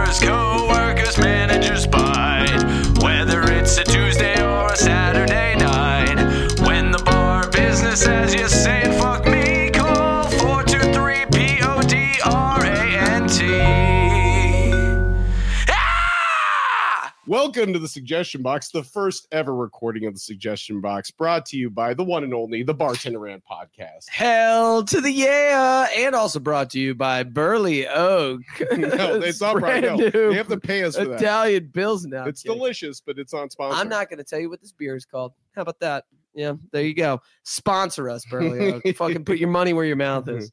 neighbors, co-workers, managers bite. Whether it's a Tuesday or a Saturday night, when the bar business says you're saying fuck me, call 423-PODRANT. Welcome to the Suggestion Box, the first ever recording of the Suggestion Box, brought to you by the one and only The Bartender Rant Podcast. Hell to the yeah, and also brought to you by Burley Oak. No, it's not right now. They have to pay us for that. Italian Bills now. It's delicious, but it's not sponsored. I'm not going to tell you what this beer is called. How about that? Yeah, there you go. Sponsor us, Burley Oak. Fucking put your money where your mouth is.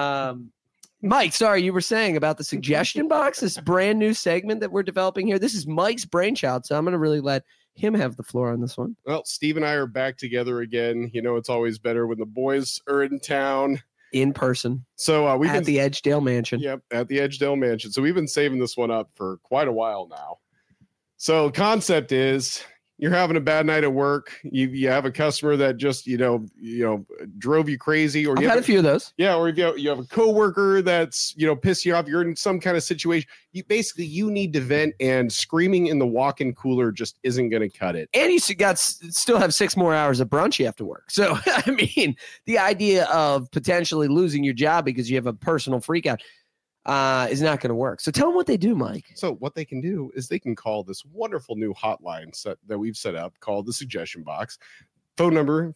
Mike, sorry, you were saying about the Suggestion Box, this brand new segment that we're developing here. This is Mike's brainchild, so I'm going to really let him have the floor on this one. Well, Steve and I are back together again. You know, it's always better when the boys are in town. In person. So we've at the Edgedale Mansion. Yep, at the Edgedale Mansion. So we've been saving this one up for quite a while now. So concept is, you're having a bad night at work. You have a customer that just drove you crazy, or I've had a few of those. Yeah, or if you have a coworker that's pissed you off. You're in some kind of situation. You need to vent, and screaming in the walk-in cooler just isn't going to cut it. And you still have 6 more hours of brunch you have to work. So I mean, the idea of potentially losing your job because you have a personal freakout is not going to work. So tell them what they do, Mike. So what they can do is they can call this wonderful new hotline that we've set up called the Suggestion Box. Phone number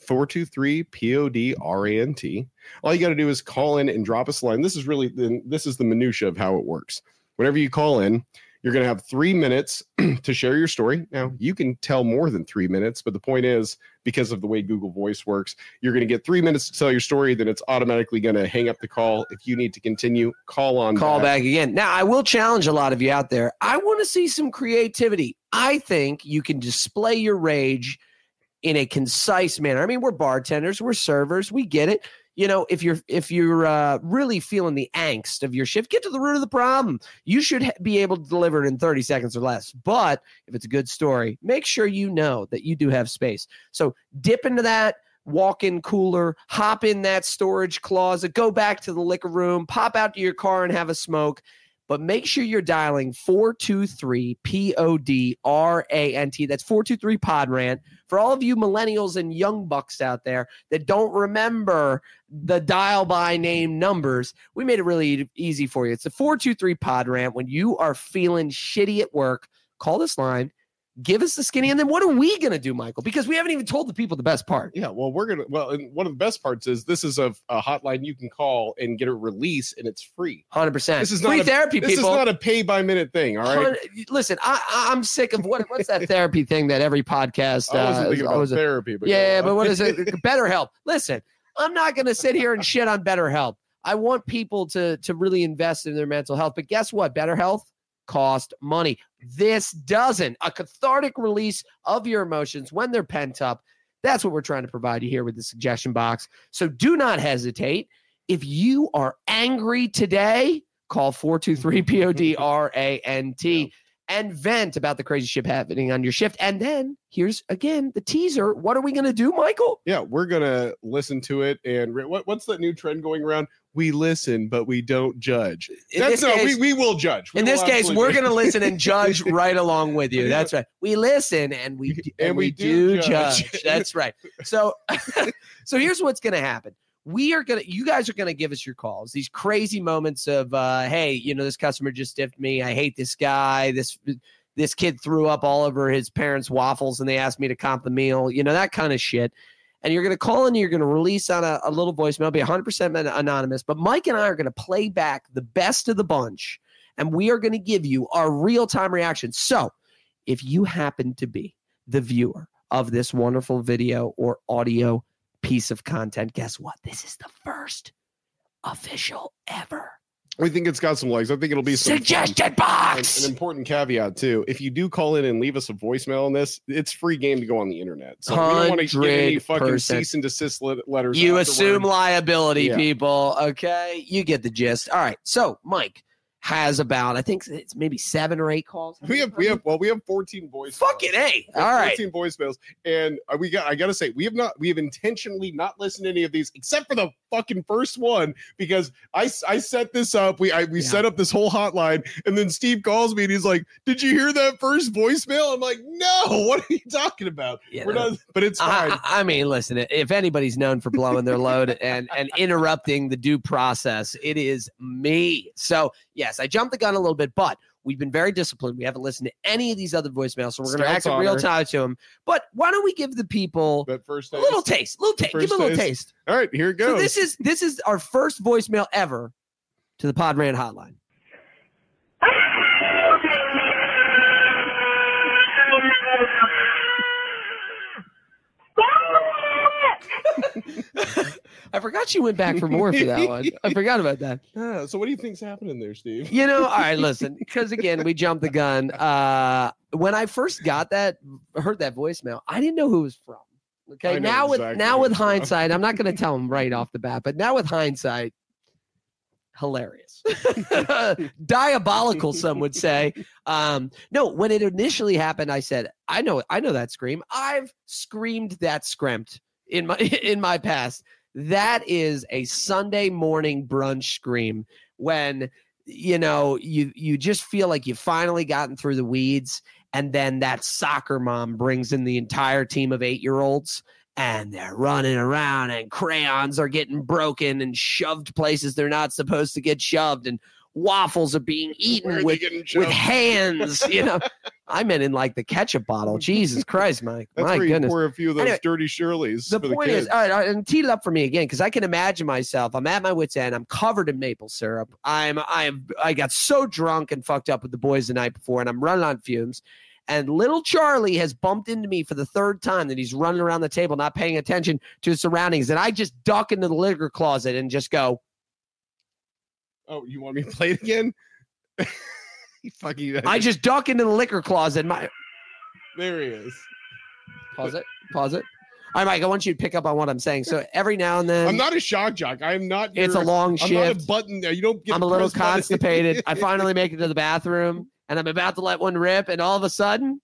423-PODRANT. All you got to do is call in and drop us a line. This is the minutia of how it works. Whenever you call in, you're going to have 3 minutes to share your story. Now, you can tell more than 3 minutes, but the point is, because of the way Google Voice works, you're going to get 3 minutes to tell your story, then it's automatically going to hang up the call. If you need to continue, call back again. Now, I will challenge a lot of you out there. I want to see some creativity. I think you can display your rage in a concise manner. I mean, we're bartenders, we're servers, we get it. If you're really feeling the angst of your shift, get to the root of the problem. You should be able to deliver it in 30 seconds or less. But if it's a good story, make sure you know that you do have space. So dip into that walk-in cooler, hop in that storage closet, go back to the liquor room, pop out to your car and have a smoke. But make sure you're dialing 423-PODRANT. That's 423-PODRANT. For all of you millennials and young bucks out there that don't remember the dial-by-name numbers, we made it really easy for you. It's the 423-PODRANT. When you are feeling shitty at work, call this line. Give us the skinny, and then what are we going to do, Michael? Because we haven't even told the people the best part. Yeah, well, and one of the best parts is this is a hotline you can call and get a release, and it's free. 100%. This is free not therapy, people. This is not a pay-by-minute thing, all right? Listen, I'm sick of what's that therapy thing that every podcast... I wasn't thinking about therapy. But but what is it? BetterHelp. Listen, I'm not going to sit here and shit on BetterHelp. I want people to really invest in their mental health, but guess what? BetterHelp cost money. This doesn't. A cathartic release of your emotions when they're pent up. That's what we're trying to provide you here with the Suggestion Box. So do not hesitate. If you are angry today, call 423-PODRANT and vent about the crazy shit happening on your shift. And then here's, again, the teaser. What are we going to do, Michael? Yeah, we're going to listen to it. And what's that new trend going around? We listen, but we don't judge. We will judge. In this case, we're going to listen and judge right along with you. That's right. We listen and we do judge. That's right. So here's what's going to happen. You guys are going to give us your calls. These crazy moments of, hey, this customer just stiffed me. I hate this guy. This kid threw up all over his parents' waffles and they asked me to comp the meal. That kind of shit. And you're going to call in and you're going to release on a little voicemail. It'll be 100% anonymous. But Mike and I are going to play back the best of the bunch. And we are going to give you our real-time reaction. So if you happen to be the viewer of this wonderful video or audio piece of content, guess what? This is the first official ever. We think it's got some legs. I think it'll be some Suggestion Box. An important caveat too. If you do call in and leave us a voicemail on this, it's free game to go on the internet. So we don't want to get any fucking cease and desist letters. You assume liability, people. Okay, you get the gist. All right. So Mike has about, I think it's maybe 7 or 8 calls. We have 14 voicemails. Fucking A. All right. 14 voicemails. And I got to say, we have intentionally not listened to any of these except for the fucking first one because I set this up. We set up this whole hotline, and then Steve calls me and he's like, "Did you hear that first voicemail?" I'm like, "No, what are you talking about?" We're not, but it's fine. I mean, listen, if anybody's known for blowing their load and interrupting the due process, it is me. So yes, I jumped the gun a little bit, but we've been very disciplined. We haven't listened to any of these other voicemails, so we're going to act in real time to them. But why don't we give the people that first a little taste? Give them a little taste. All right, here it goes. So this is our first voicemail ever to the Pod Rant hotline. I forgot you went back for more for that one. I forgot about that. So what do you think's happening there, Steve? All right, listen, because again, we jumped the gun. When I first heard that voicemail, I didn't know who it was from. Okay, now with hindsight, I'm not going to tell him right off the bat, but now with hindsight, hilarious, diabolical, some would say. No, when it initially happened, I said, I know that scream. I've screamed that scrimt in my past. That is a Sunday morning brunch scream when you just feel like you've finally gotten through the weeds, and then that soccer mom brings in the entire team of 8-year-olds and they're running around and crayons are getting broken and shoved places they're not supposed to get shoved, and waffles are being eaten with hands. I meant in like the ketchup bottle. Jesus Christ, Mike. That's my where goodness. You pour a few of those dirty Shirleys. The point is, all right, and tee it up for me again, because I can imagine myself. I'm at my wit's end. I'm covered in maple syrup. I got so drunk and fucked up with the boys the night before, and I'm running on fumes. And little Charlie has bumped into me for the third time that he's running around the table, not paying attention to his surroundings. And I just duck into the liquor closet and just go, "Oh, you want me to play it again?" I just duck into the liquor closet. There he is. Pause it. All right, Mike, I want you to pick up on what I'm saying. So every now and then, I'm not a shock jock. I'm not. It's a long shift. I'm not a button. You don't get. I'm a little constipated. I finally make it to the bathroom, and I'm about to let one rip, and all of a sudden,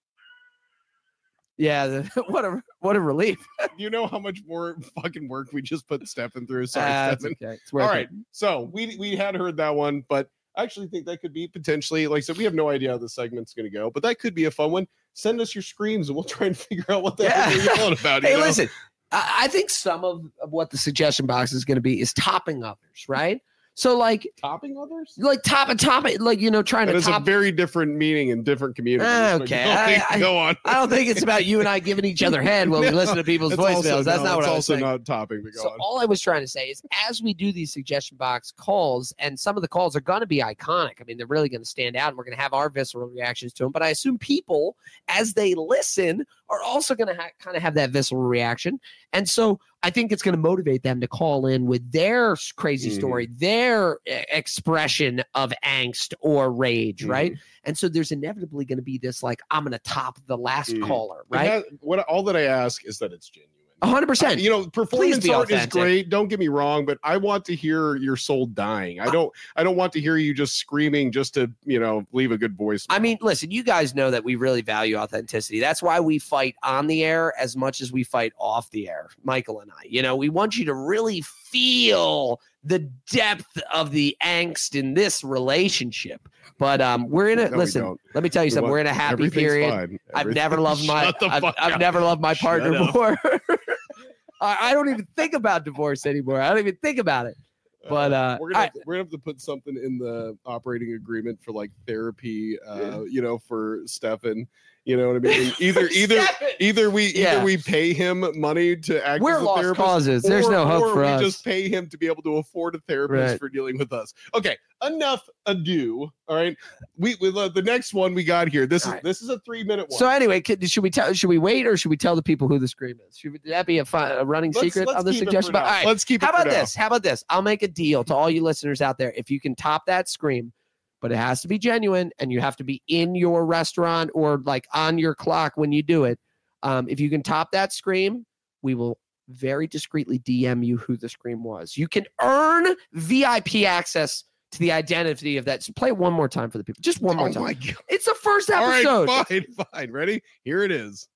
what a relief. You know how much more fucking work we just put Stefan through. Sorry, Stefan. Okay. All right. So we had heard that one, but I actually think that could be potentially, like I said, we have no idea how the segment's going to go, but that could be a fun one. Send us your screams and we'll try and figure out what the hell you're yelling about. Hey, listen, I think some of what the suggestion box is going to be is topping others, right? So like topping others, like top it, trying that to is top. a very different meaning in different communities. Okay, go on. I don't think it's about you and I giving each other head when we listen to people's voicemails. That's not what I was saying. It's also not topping. So all I was trying to say is, as we do these suggestion box calls, and some of the calls are going to be iconic. I mean, they're really going to stand out, and we're going to have our visceral reactions to them. But I assume people, as they listen, are also going to kind of have that visceral reaction, and so I think it's going to motivate them to call in with their crazy story, their expression of angst or rage, right? And so there's inevitably going to be this, like, I'm going to top the last caller, right? All that I ask is that it's genuine. 100%. Performance art is great. Don't get me wrong, but I want to hear your soul dying. I don't want to hear you just screaming just to, leave a good voice. I mean, listen, you guys know that we really value authenticity. That's why we fight on the air as much as we fight off the air, Michael and I. We want you to really feel the depth of the angst in this relationship. But we're in it. Listen, let me tell you something. We're in a happy period. I've never loved my partner more. I don't even think about divorce anymore. I don't even think about it. But we're gonna have to put something in the operating agreement for like therapy. For Stefan. You know what I mean? Either we pay him money to act as a lost therapist, causes. There's no hope for us. We just pay him to be able to afford a therapist for dealing with us. Okay, enough ado. All right, we the next one we got here. This is a 3-minute one. So anyway, should we wait or should we tell the people who the scream is? Should that be a running secret on the suggestion? All right, let's keep it. How about this? I'll make a deal to all you listeners out there. If you can top that scream, but it has to be genuine, and you have to be in your restaurant or like on your clock when you do it. If you can top that scream, we will very discreetly DM you who the scream was. You can earn VIP access to the identity of that. So play it one more time for the people. Just one more time. My God. It's the first episode. All right, fine. Ready? Here it is.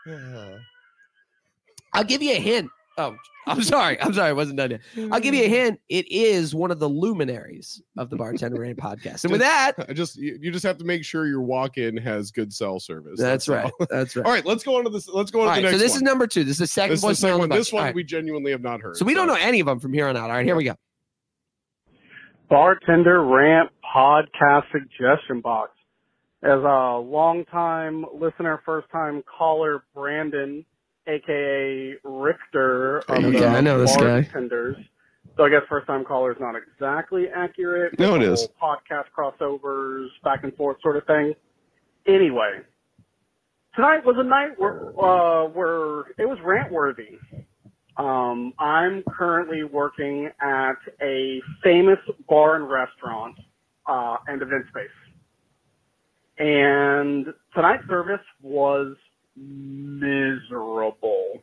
I'll give you a hint. Oh, I'm sorry. I wasn't done yet. I'll give you a hint. It is one of the luminaries of the Bartender Rain podcast. And with that, you just have to make sure your walk-in has good cell service. That's right. all. That's right. All right, let's go on to this. Let's go on to the next So this one. is number 2. This is the second This is the voicemail. second one. of the This one bunch. we genuinely have not heard. So we don't know any of them from here on out. All right, here we go. Bartender Rant podcast suggestion box. As a longtime listener, first-time caller, Brandon, a.k.a. Richter of the I know this guy. Bartenders. So I guess first-time caller is not exactly accurate. No, it The is. whole podcast crossovers, back and forth sort of thing. Anyway, tonight was a night where it was rant-worthy. I'm currently working at a famous bar and restaurant and event space. And tonight's service was miserable.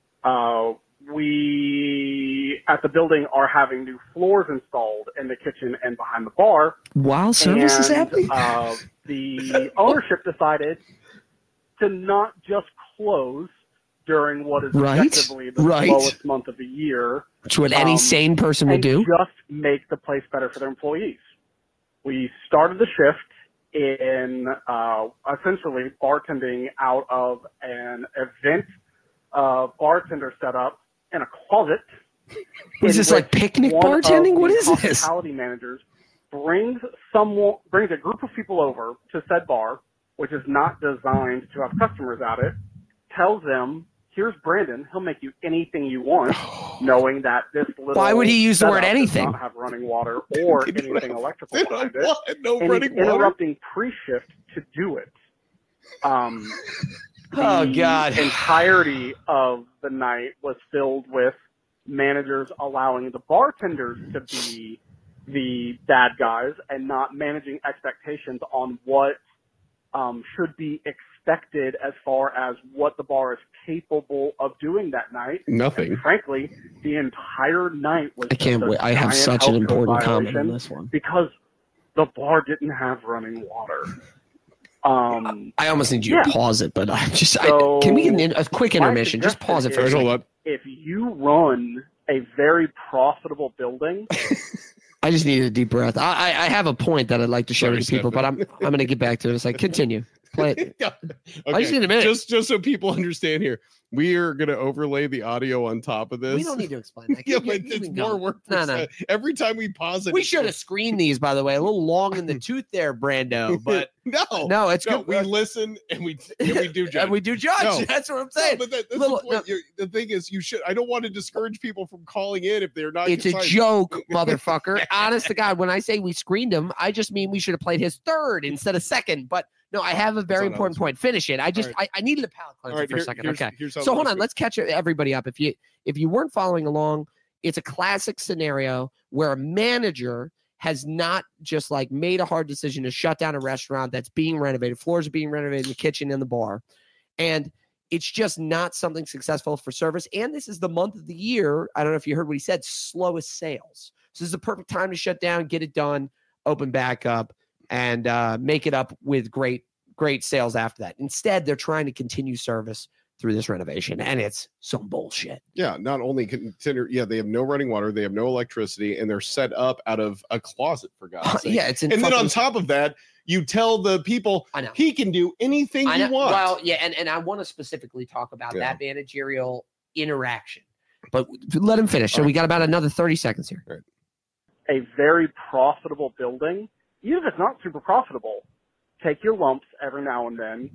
We at the building are having new floors installed in the kitchen and behind the bar. While service is happening? The ownership decided to not just close during what is effectively the slowest month of the year. Which what any sane person would and do. just make the place better for their employees. We started the shift in essentially bartending out of an event bartender setup in a closet. Is this like picnic bartending? What is this? Hospitality managers brings a group of people over to said bar, which is not designed to have customers at it, tells them, here's Brandon, he'll make you anything you want, knowing that this little Why would he use the word setup anything? does not have running water or anything electrical behind it. No And running he's water. interrupting pre-shift to do it. Oh, The God. entirety of the night was filled with managers allowing the bartenders to be the bad guys and not managing expectations on what should be expected as far as what the bar is capable of doing that night. Nothing. And frankly, the entire night was I can't just a wait. I have giant such an health code important comment on violation this one. because the bar didn't have running water. I almost need you Yeah. to pause it, but I'm just. So, can we get a quick my intermission? Just pause it for a suggestion All right, second. hold on. If you run a very profitable building, I just needed a deep breath. I have a point that I'd like to share Sorry, with people, but I'm going to get back to it. It's like continue. Play it. Yeah. I just need a minute. Just so people understand here, we are going to overlay the audio on top of this. We don't need to explain that. Yeah, You- but you it's can go. more work. No, no. Every time we pause it, We should have screened these, by the way. A little long in the tooth there, Brando. But no, it's no, good. we listen and we do judge. And we do judge. No. That's what I'm No, saying. but that's Little- the point. The thing is, you should. I don't want to discourage people from calling in if they're not. It's a excited. joke, motherfucker. Honest to God, when I say we screened him, I just mean we should have played his third instead of second. But no, I have a very That's what I important was- point. Finish it. I just All I needed a palate All cleanser right, for a second. here's- Okay. here's how So hold this on, goes. let's catch everybody up. If you weren't following along, it's a classic scenario where a manager has not just like made a hard decision to shut down a restaurant that's being renovated. Floors are being renovated in the kitchen and the bar. And it's just not something successful for service. And this is the month of the year. I don't know if you heard what he said, slowest sales. So this is the perfect time to shut down, get it done, open back up, and make it up with great sales after that. Instead, they're trying to continue service through this renovation, and it's some bullshit. Yeah, not only consider. Yeah, they have no running water, they have no electricity, and they're set up out of a closet. For God's sake. Yeah, it's in And then on fucking- top of that, you tell the people I know. he can do anything I he know. wants. Well, yeah, and I want to specifically talk about Yeah. that managerial interaction. But let him finish. So we got about another 30 seconds here. a very profitable building, even if it's not super profitable, take your lumps every now and then,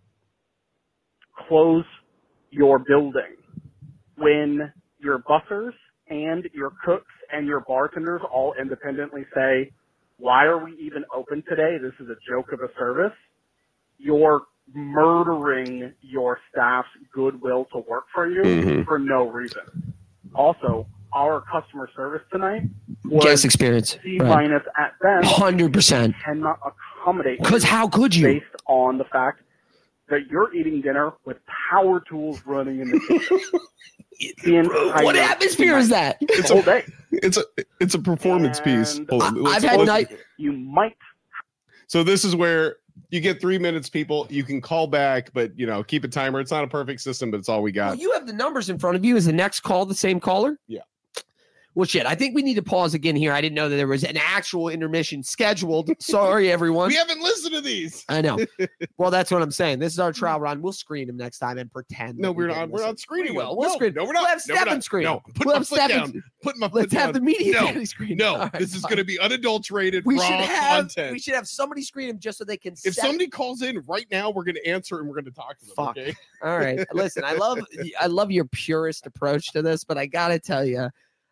close your building. When your bussers and your cooks and your bartenders all independently say, why are we even open today? This is a joke of a service. You're murdering your staff's goodwill to work for you Mhm. for no reason. Also, our customer service tonight was Guest experience. C Right. minus at best. 100%. Cannot accommodate you Because how could you? based on the fact that you're eating dinner with power tools running in the kitchen. The entire What atmosphere is that? the whole day. It's a performance piece. And Hold on, I've let's- had let's- night. You might So this is where You get 3 minutes, people. You can call back, but keep a timer. It's not a perfect system, but it's all we got. Well, you have the numbers in front of you. Is the next call the same caller? Yeah. Well, shit. I think we need to pause again here. I didn't know that there was an actual intermission scheduled. Sorry, everyone. We haven't listened to these. I know. Well, that's what I'm saying. This is our trial run. We'll screen him next time and pretend. No, we're not. We're not screening. We'll screen. No, we're not. We'll have Stefan screen. No, put we'll my have foot down. Put my foot Let's down. have the media No, daddy screen. No, All right, this is fine. going to be unadulterated, We raw should have. content. We should have somebody screen him just so they can. If somebody calls in right now, we're going to answer and we're going to talk to them. Fuck. Okay? All right. Listen, I love your purist approach to this, but I gotta tell you,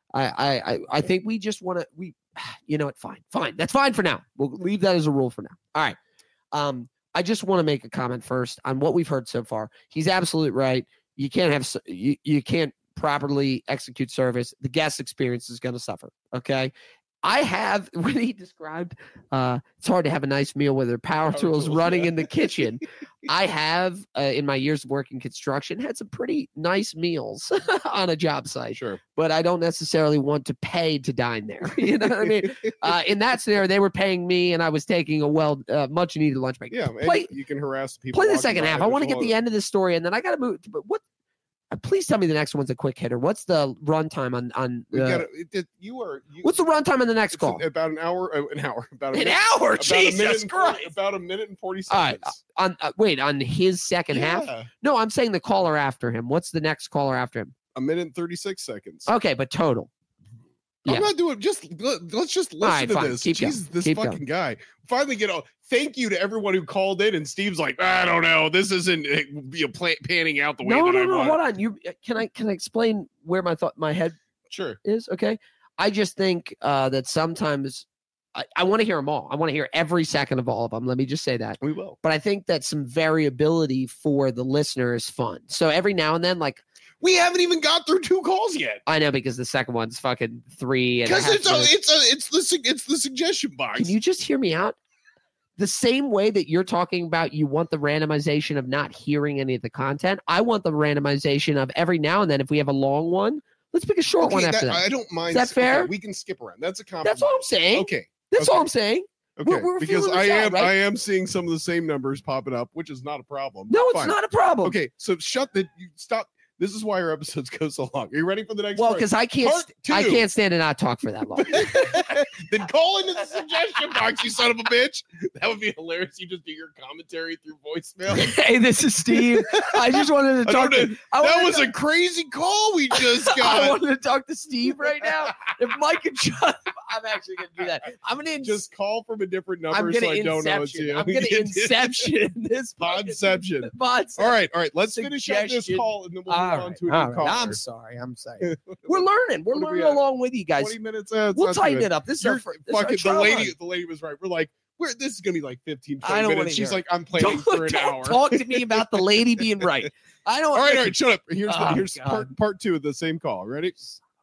I think we just want to. You know what? Fine. That's fine for now. We'll leave that as a rule for now. All right. I just want to make a comment first on what we've heard so far. He's absolutely right. You can't have you can't properly execute service. The guest experience is going to suffer. Okay. I have, when he described, it's hard to have a nice meal with their power tools running in the kitchen. I have, in my years of working construction, had some pretty nice meals on a job site. Sure. But I don't necessarily want to pay to dine there. You know what I mean? In that scenario, they were paying me, and I was taking a much needed lunch break. Yeah, You can harass the people. Play the second half. I want to get the end of the story, and then I got to move. But what? Please tell me the next one's a quick hitter. What's the runtime on? What's the runtime on the next call? About an hour. About an hour. Jesus Christ! About a minute and 40 seconds. All right. On his second half. No, I'm saying the caller after him. What's the next caller after him? A minute and 36 seconds. Okay, but total. I'm not doing. Let's just listen to fine. this. Keep Jesus, going. this Keep fucking guy. Finally, thank you to everyone who called in. And Steve's like, I don't know. This isn't panning out the way that I want. No. Hold on. You can I explain where my head is? Okay. I just think that sometimes I want to hear them all. I want to hear every second of all of them. Let me just say that. We will. But I think that some variability for the listener is fun. So every now and then, like. We haven't even got through 2 calls yet. I know, because the second one's fucking 3. Because it's the suggestion box. Can you just hear me out? The same way that you're talking about, you want the randomization of not hearing any of the content. I want the randomization of every now and then. If we have a long one, let's pick a short one after that. I don't mind. Is that fair? Okay, we can skip around. That's a compliment. That's all I'm saying. Okay. That's all I'm saying. Okay, we're because I am seeing some of the same numbers popping up, which is not a problem. No, it's not a problem. Okay, so stop. This is why our episodes go so long. Are you ready for the next one? Well, because I can't stand and not talk for that long. Then call into the suggestion box, you son of a bitch. That would be hilarious. You just do your commentary through voicemail. Hey, this is Steve. I just wanted to talk that was a crazy call we just got. I wanted to talk to Steve right now. If Mike could shut up, I'm actually going to do that. I'm going to just call from a different number so I don't know it's you. I'm going to inception this podception. All right. Let's finish up this call and then we'll move on to a new caller. I'm sorry. We're learning. We're learning along with you guys. 20 minutes. We'll tighten it up. This is the lady was right. We're like, this is gonna be like 15, 20 minutes. She's like, I'm planning for an hour. Talk to me about the lady being right. I don't. All right. Shut up. Here's part 2 of the same call. Ready?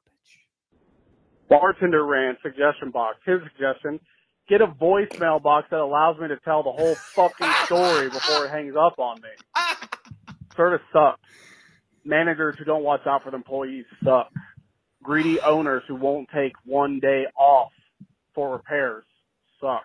Bartender ran suggestion box. His suggestion: get a voicemail box that allows me to tell the whole fucking story before it hangs up on me. Service sucks. Managers who don't watch out for the employees suck. Greedy owners who won't take one day off for repairs suck.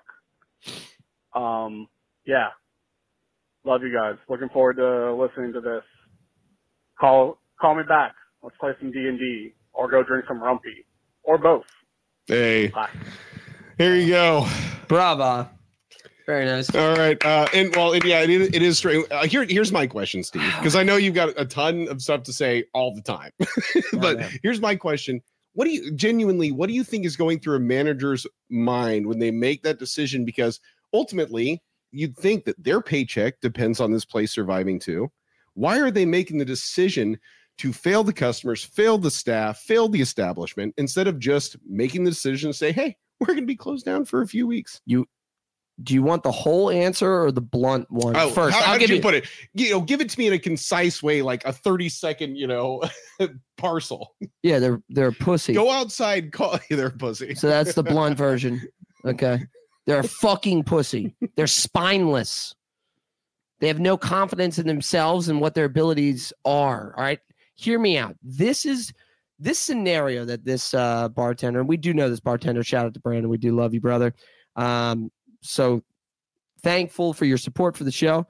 Yeah. Love you guys. Looking forward to listening to this. Call me back. Let's play some D&D or go drink some Rumpy or both. Hey. Bye. Here you go. Bravo. Very nice. All right. It is straight. Here's my question, Steve, because I know you've got a ton of stuff to say all the time. But here's my question. What do you think is going through a manager's mind when they make that decision? Because ultimately, you'd think that their paycheck depends on this place surviving too. Why are they making the decision to fail the customers, fail the staff, fail the establishment, instead of just making the decision to say, hey, we're going to be closed down for a few weeks? Do you want the whole answer or the blunt one first? How did you put it? Give it to me in a concise way, like a 30-second, parcel. Yeah, they're a pussy. Go outside, call they're a pussy. So that's the blunt version. Okay. They're a fucking pussy. They're spineless. They have no confidence in themselves and what their abilities are. All right. Hear me out. This scenario that this bartender, and we do know this bartender, shout out to Brandon. We do love you, brother. So thankful for your support for the show.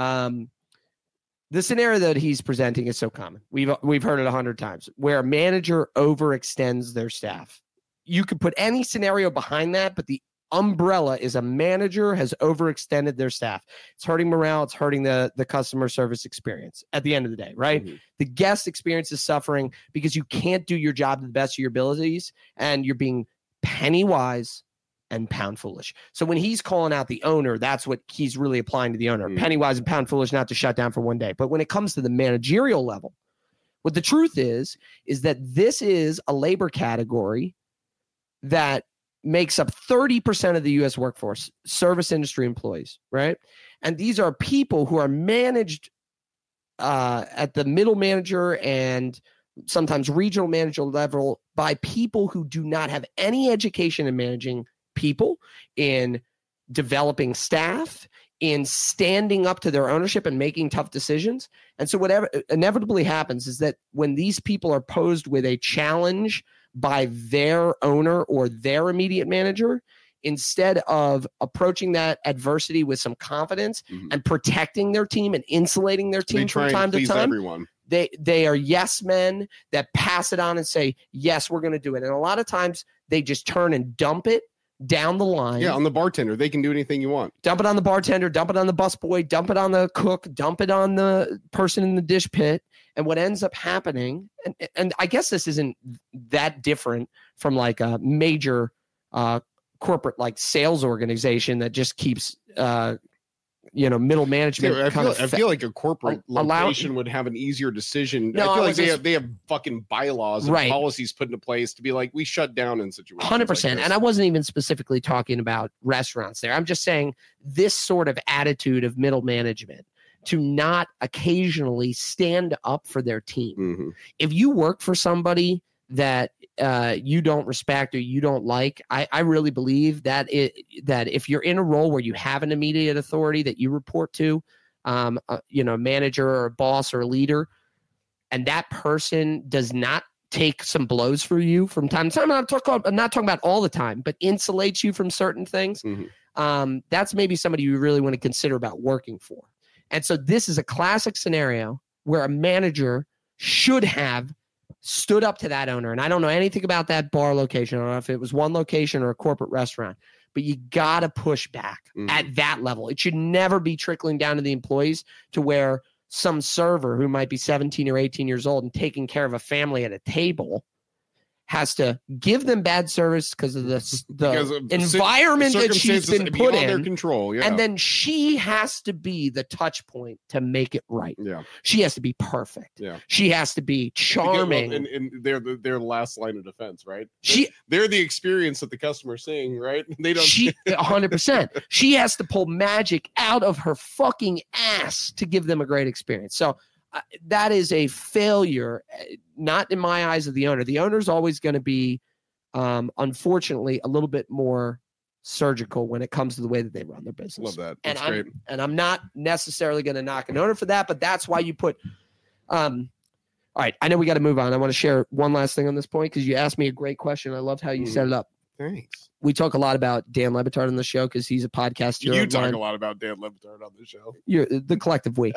The scenario that he's presenting is so common. We've heard it 100 times, where a manager overextends their staff. You could put any scenario behind that, but the umbrella is a manager has overextended their staff. It's hurting morale. It's hurting the customer service experience at the end of the day, right? Mm-hmm. The guest experience is suffering because you can't do your job to the best of your abilities, and you're being penny wise and pound foolish. So when he's calling out the owner, that's what he's really applying to the owner. Penny wise and pound foolish, not to shut down for one day. But when it comes to the managerial level, what the truth is that this is a labor category that makes up 30% of the U.S. workforce, service industry employees, right? And these are people who are managed at the middle manager and sometimes regional manager level by people who do not have any education in managing people, in developing staff, in standing up to their ownership and making tough decisions. And so whatever inevitably happens is that when these people are posed with a challenge by their owner or their immediate manager, instead of approaching that adversity with some confidence and protecting their team and insulating their team from time to time, everyone. They are yes men that pass it on and say, yes, we're going to do it. And a lot of times they just turn and dump it down the line. Yeah, on the bartender. They can do anything you want. Dump it on the bartender, dump it on the busboy, dump it on the cook, dump it on the person in the dish pit. And what ends up happening, and I guess this isn't that different from like a major corporate like sales organization that just keeps middle management. Yeah, I feel like a corporate location would have an easier decision. No, I feel like they have fucking bylaws and policies put into place to be like, we shut down in situations 100%. like and I wasn't even specifically talking about restaurants there. I'm just saying this sort of attitude of middle management to not occasionally stand up for their team. Mm-hmm. If you work for somebody that you don't respect or you don't like, I really believe that if you're in a role where you have an immediate authority that you report to, a manager or a boss or a leader, and that person does not take some blows for you from time to time, I'm not talking about all the time, but insulates you from certain things, that's maybe somebody you really want to consider about working for. And so this is a classic scenario where a manager should have stood up to that owner. And I don't know anything about that bar location. I don't know if it was one location or a corporate restaurant, but you got to push back at that level. It should never be trickling down to the employees to where some server who might be 17 or 18 years old and taking care of a family at a table has to give them bad service because of the environment that she's been put in. Their control, yeah. And then she has to be the touch point to make it right. Yeah. She has to be perfect. Yeah. She has to be charming. And they're the last line of defense, right? They're the experience that the customer's seeing, right? They don't. 100%. She has to pull magic out of her fucking ass to give them a great experience. So that is a failure, not in my eyes of the owner. The owner's always going to be, unfortunately, a little bit more surgical when it comes to the way that they run their business. Love that. That's great. And I'm not necessarily going to knock an owner for that, but that's why you put all right, I know we got to move on. I want to share one last thing on this point because you asked me a great question. I loved how you set it up. Thanks. We talk a lot about Dan Le Batard on the show because he's a podcaster. You talk a lot about Dan Le Batard on the show. You're the collective we.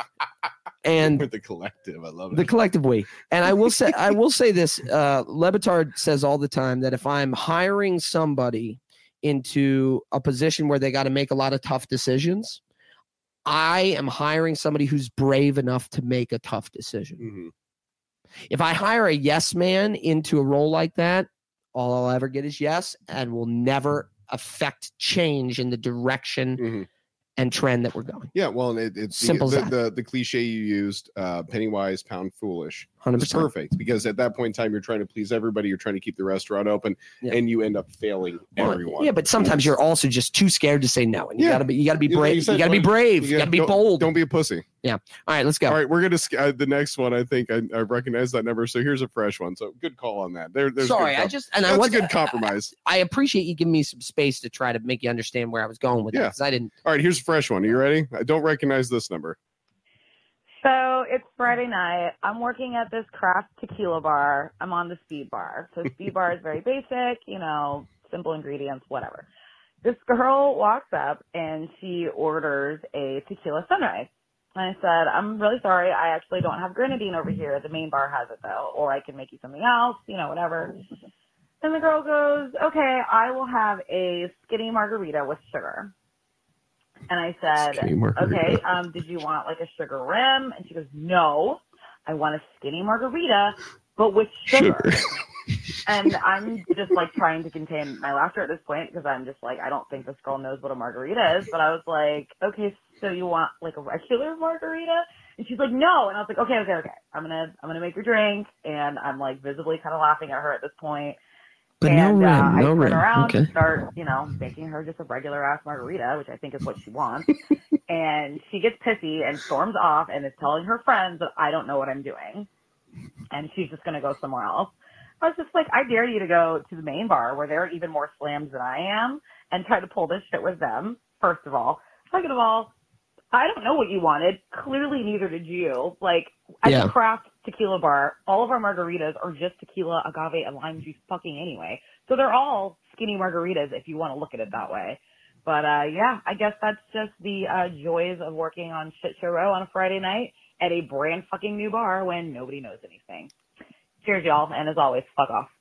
And with the collective, I love it. The collective we. And I will say this, Le Batard says all the time that if I'm hiring somebody into a position where they got to make a lot of tough decisions, I am hiring somebody who's brave enough to make a tough decision. Mm-hmm. If I hire a yes man into a role like that, all I'll ever get is yes and will never affect change in the direction and trend that we're going. Yeah, well, it's simple. The cliche you used, penny wise, pound foolish. 100%. It's perfect because at that point in time, you're trying to please everybody. You're trying to keep the restaurant open, and you end up failing everyone. Yeah, but sometimes you're also just too scared to say no, and you gotta be brave. You gotta be brave. You gotta be bold. Don't be a pussy. Yeah. All right, let's go. All right, we're gonna the next one. I think I recognize that number. So here's a fresh one. So good call on that. Sorry, that's a good compromise. I appreciate you giving me some space to try to make you understand where I was going with it because I didn't. All right, here's a fresh one. Are you ready? I don't recognize this number. So it's Friday night. I'm working at this craft tequila bar. I'm on the speed bar. So speed bar is very basic, simple ingredients, whatever. this girl walks up and she orders a tequila sunrise. And I said, I'm really sorry. I actually don't have grenadine over here. The main bar has it though, or I can make you something else, whatever. And the girl goes, okay, I will have a skinny margarita with sugar. And I said, okay, did you want like a sugar rim? And she goes, no, I want a skinny margarita, but with sugar. And I'm just like trying to contain my laughter at this point because I'm just like, I don't think this girl knows what a margarita is. But I was like, okay, so you want like a regular margarita? And she's like, no. And I was like, okay. I'm gonna make your drink. And I'm like visibly kind of laughing at her at this point. But and no rim, I no turn rim. around Okay. and start, making her just a regular ass margarita, which I think is what she wants. And she gets pissy and storms off and is telling her friends that I don't know what I'm doing. And she's just gonna go somewhere else. I was just like, I dare you to go to the main bar where they're even more slammed than I am and try to pull this shit with them, first of all. Second of all, I don't know what you wanted. Clearly, neither did you. Like, at the craft tequila bar, all of our margaritas are just tequila, agave, and lime juice fucking anyway. So they're all skinny margaritas if you want to look at it that way. But, yeah, I guess that's just the joys of working on Shit Show Row on a Friday night at a brand fucking new bar when nobody knows anything. Cheers, y'all, and as always, fuck off.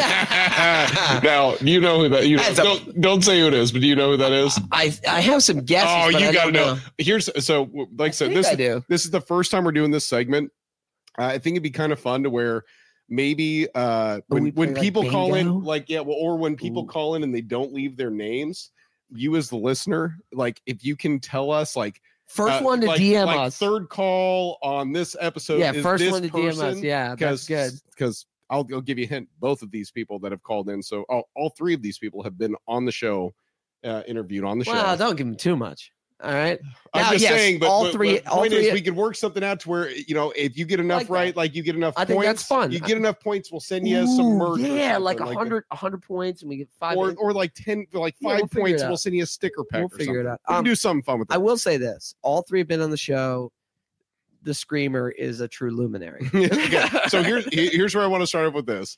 Now, you know who that is. Don't say who it is, but do you know who that is? I have some guesses. Oh, but you I got to don't know. Here's so, like I said, this is the first time we're doing this segment. I think it'd be kind of fun to where maybe when people call in, or when people call in and they don't leave their names, you as the listener, like if you can tell us, like. First one to DM us. Third call on this episode. Yeah, is first this one to DM us. Yeah, that's good. Because I'll give you a hint. Both of these people that have called in, so all three of these people have been on the show, interviewed on the show. Wow, don't give them too much. All right. I'm just saying, but all three. We could work something out to where if you get enough you get enough. I think that's fun. You get enough points, we'll send you some merch. Yeah, like 100 points, and we get 5. Or like 10, like 5 points. We'll send you a sticker pack. We'll figure it out. We can do something fun with it. I will say this: all three have been on the show. The Screamer is a true luminary. Okay. So here's where I want to start off with this.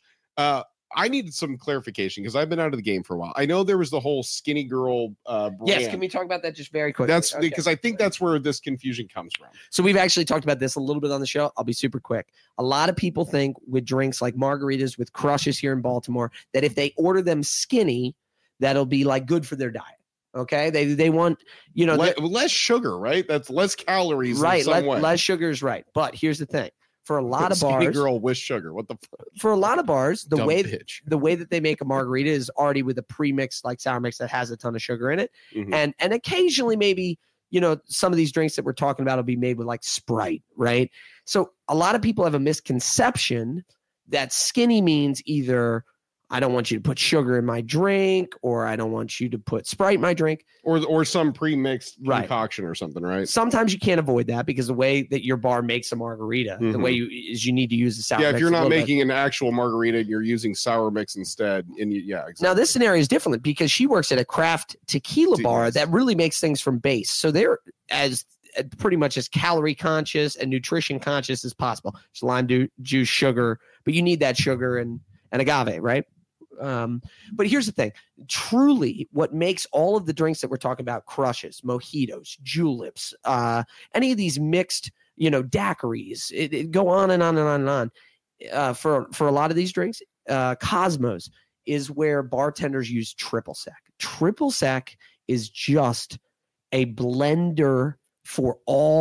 I needed some clarification because I've been out of the game for a while. I know there was the whole skinny girl brand. Yes, can we talk about that just very quickly? That's because I think that's where this confusion comes from. So we've actually talked about this a little bit on the show. I'll be super quick. A lot of people think with drinks like margaritas with crushes here in Baltimore that if they order them skinny, that'll be like good for their diet. Okay, they want less sugar, right? That's less calories, right? In some way. Less sugar is right. But here's the thing: for a lot of skinny bars, girl with sugar. What the? For a lot of bars, the way that they make a margarita is already with a pre-mixed like sour mix that has a ton of sugar in it, and occasionally maybe some of these drinks that we're talking about will be made with like Sprite, right? So a lot of people have a misconception that skinny means either I don't want you to put sugar in my drink, or I don't want you to put Sprite in my drink, or some pre-mixed concoction or something, right? Sometimes you can't avoid that because the way that your bar makes a margarita, the way you need to use the sour mix. Yeah, if you're not making an actual margarita and you're using sour mix instead, exactly. Now this scenario is different because she works at a craft tequila bar that really makes things from base, so they're as pretty much as calorie conscious and nutrition conscious as possible. It's lime juice, sugar, but you need that sugar and agave, right? But here's the thing. Truly, what makes all of the drinks that we're talking about, crushes, mojitos, juleps, any of these mixed, daiquiris, it go on and on and on and on. For a lot of these drinks, Cosmos is where bartenders use triple sec. Triple sec is just a blender for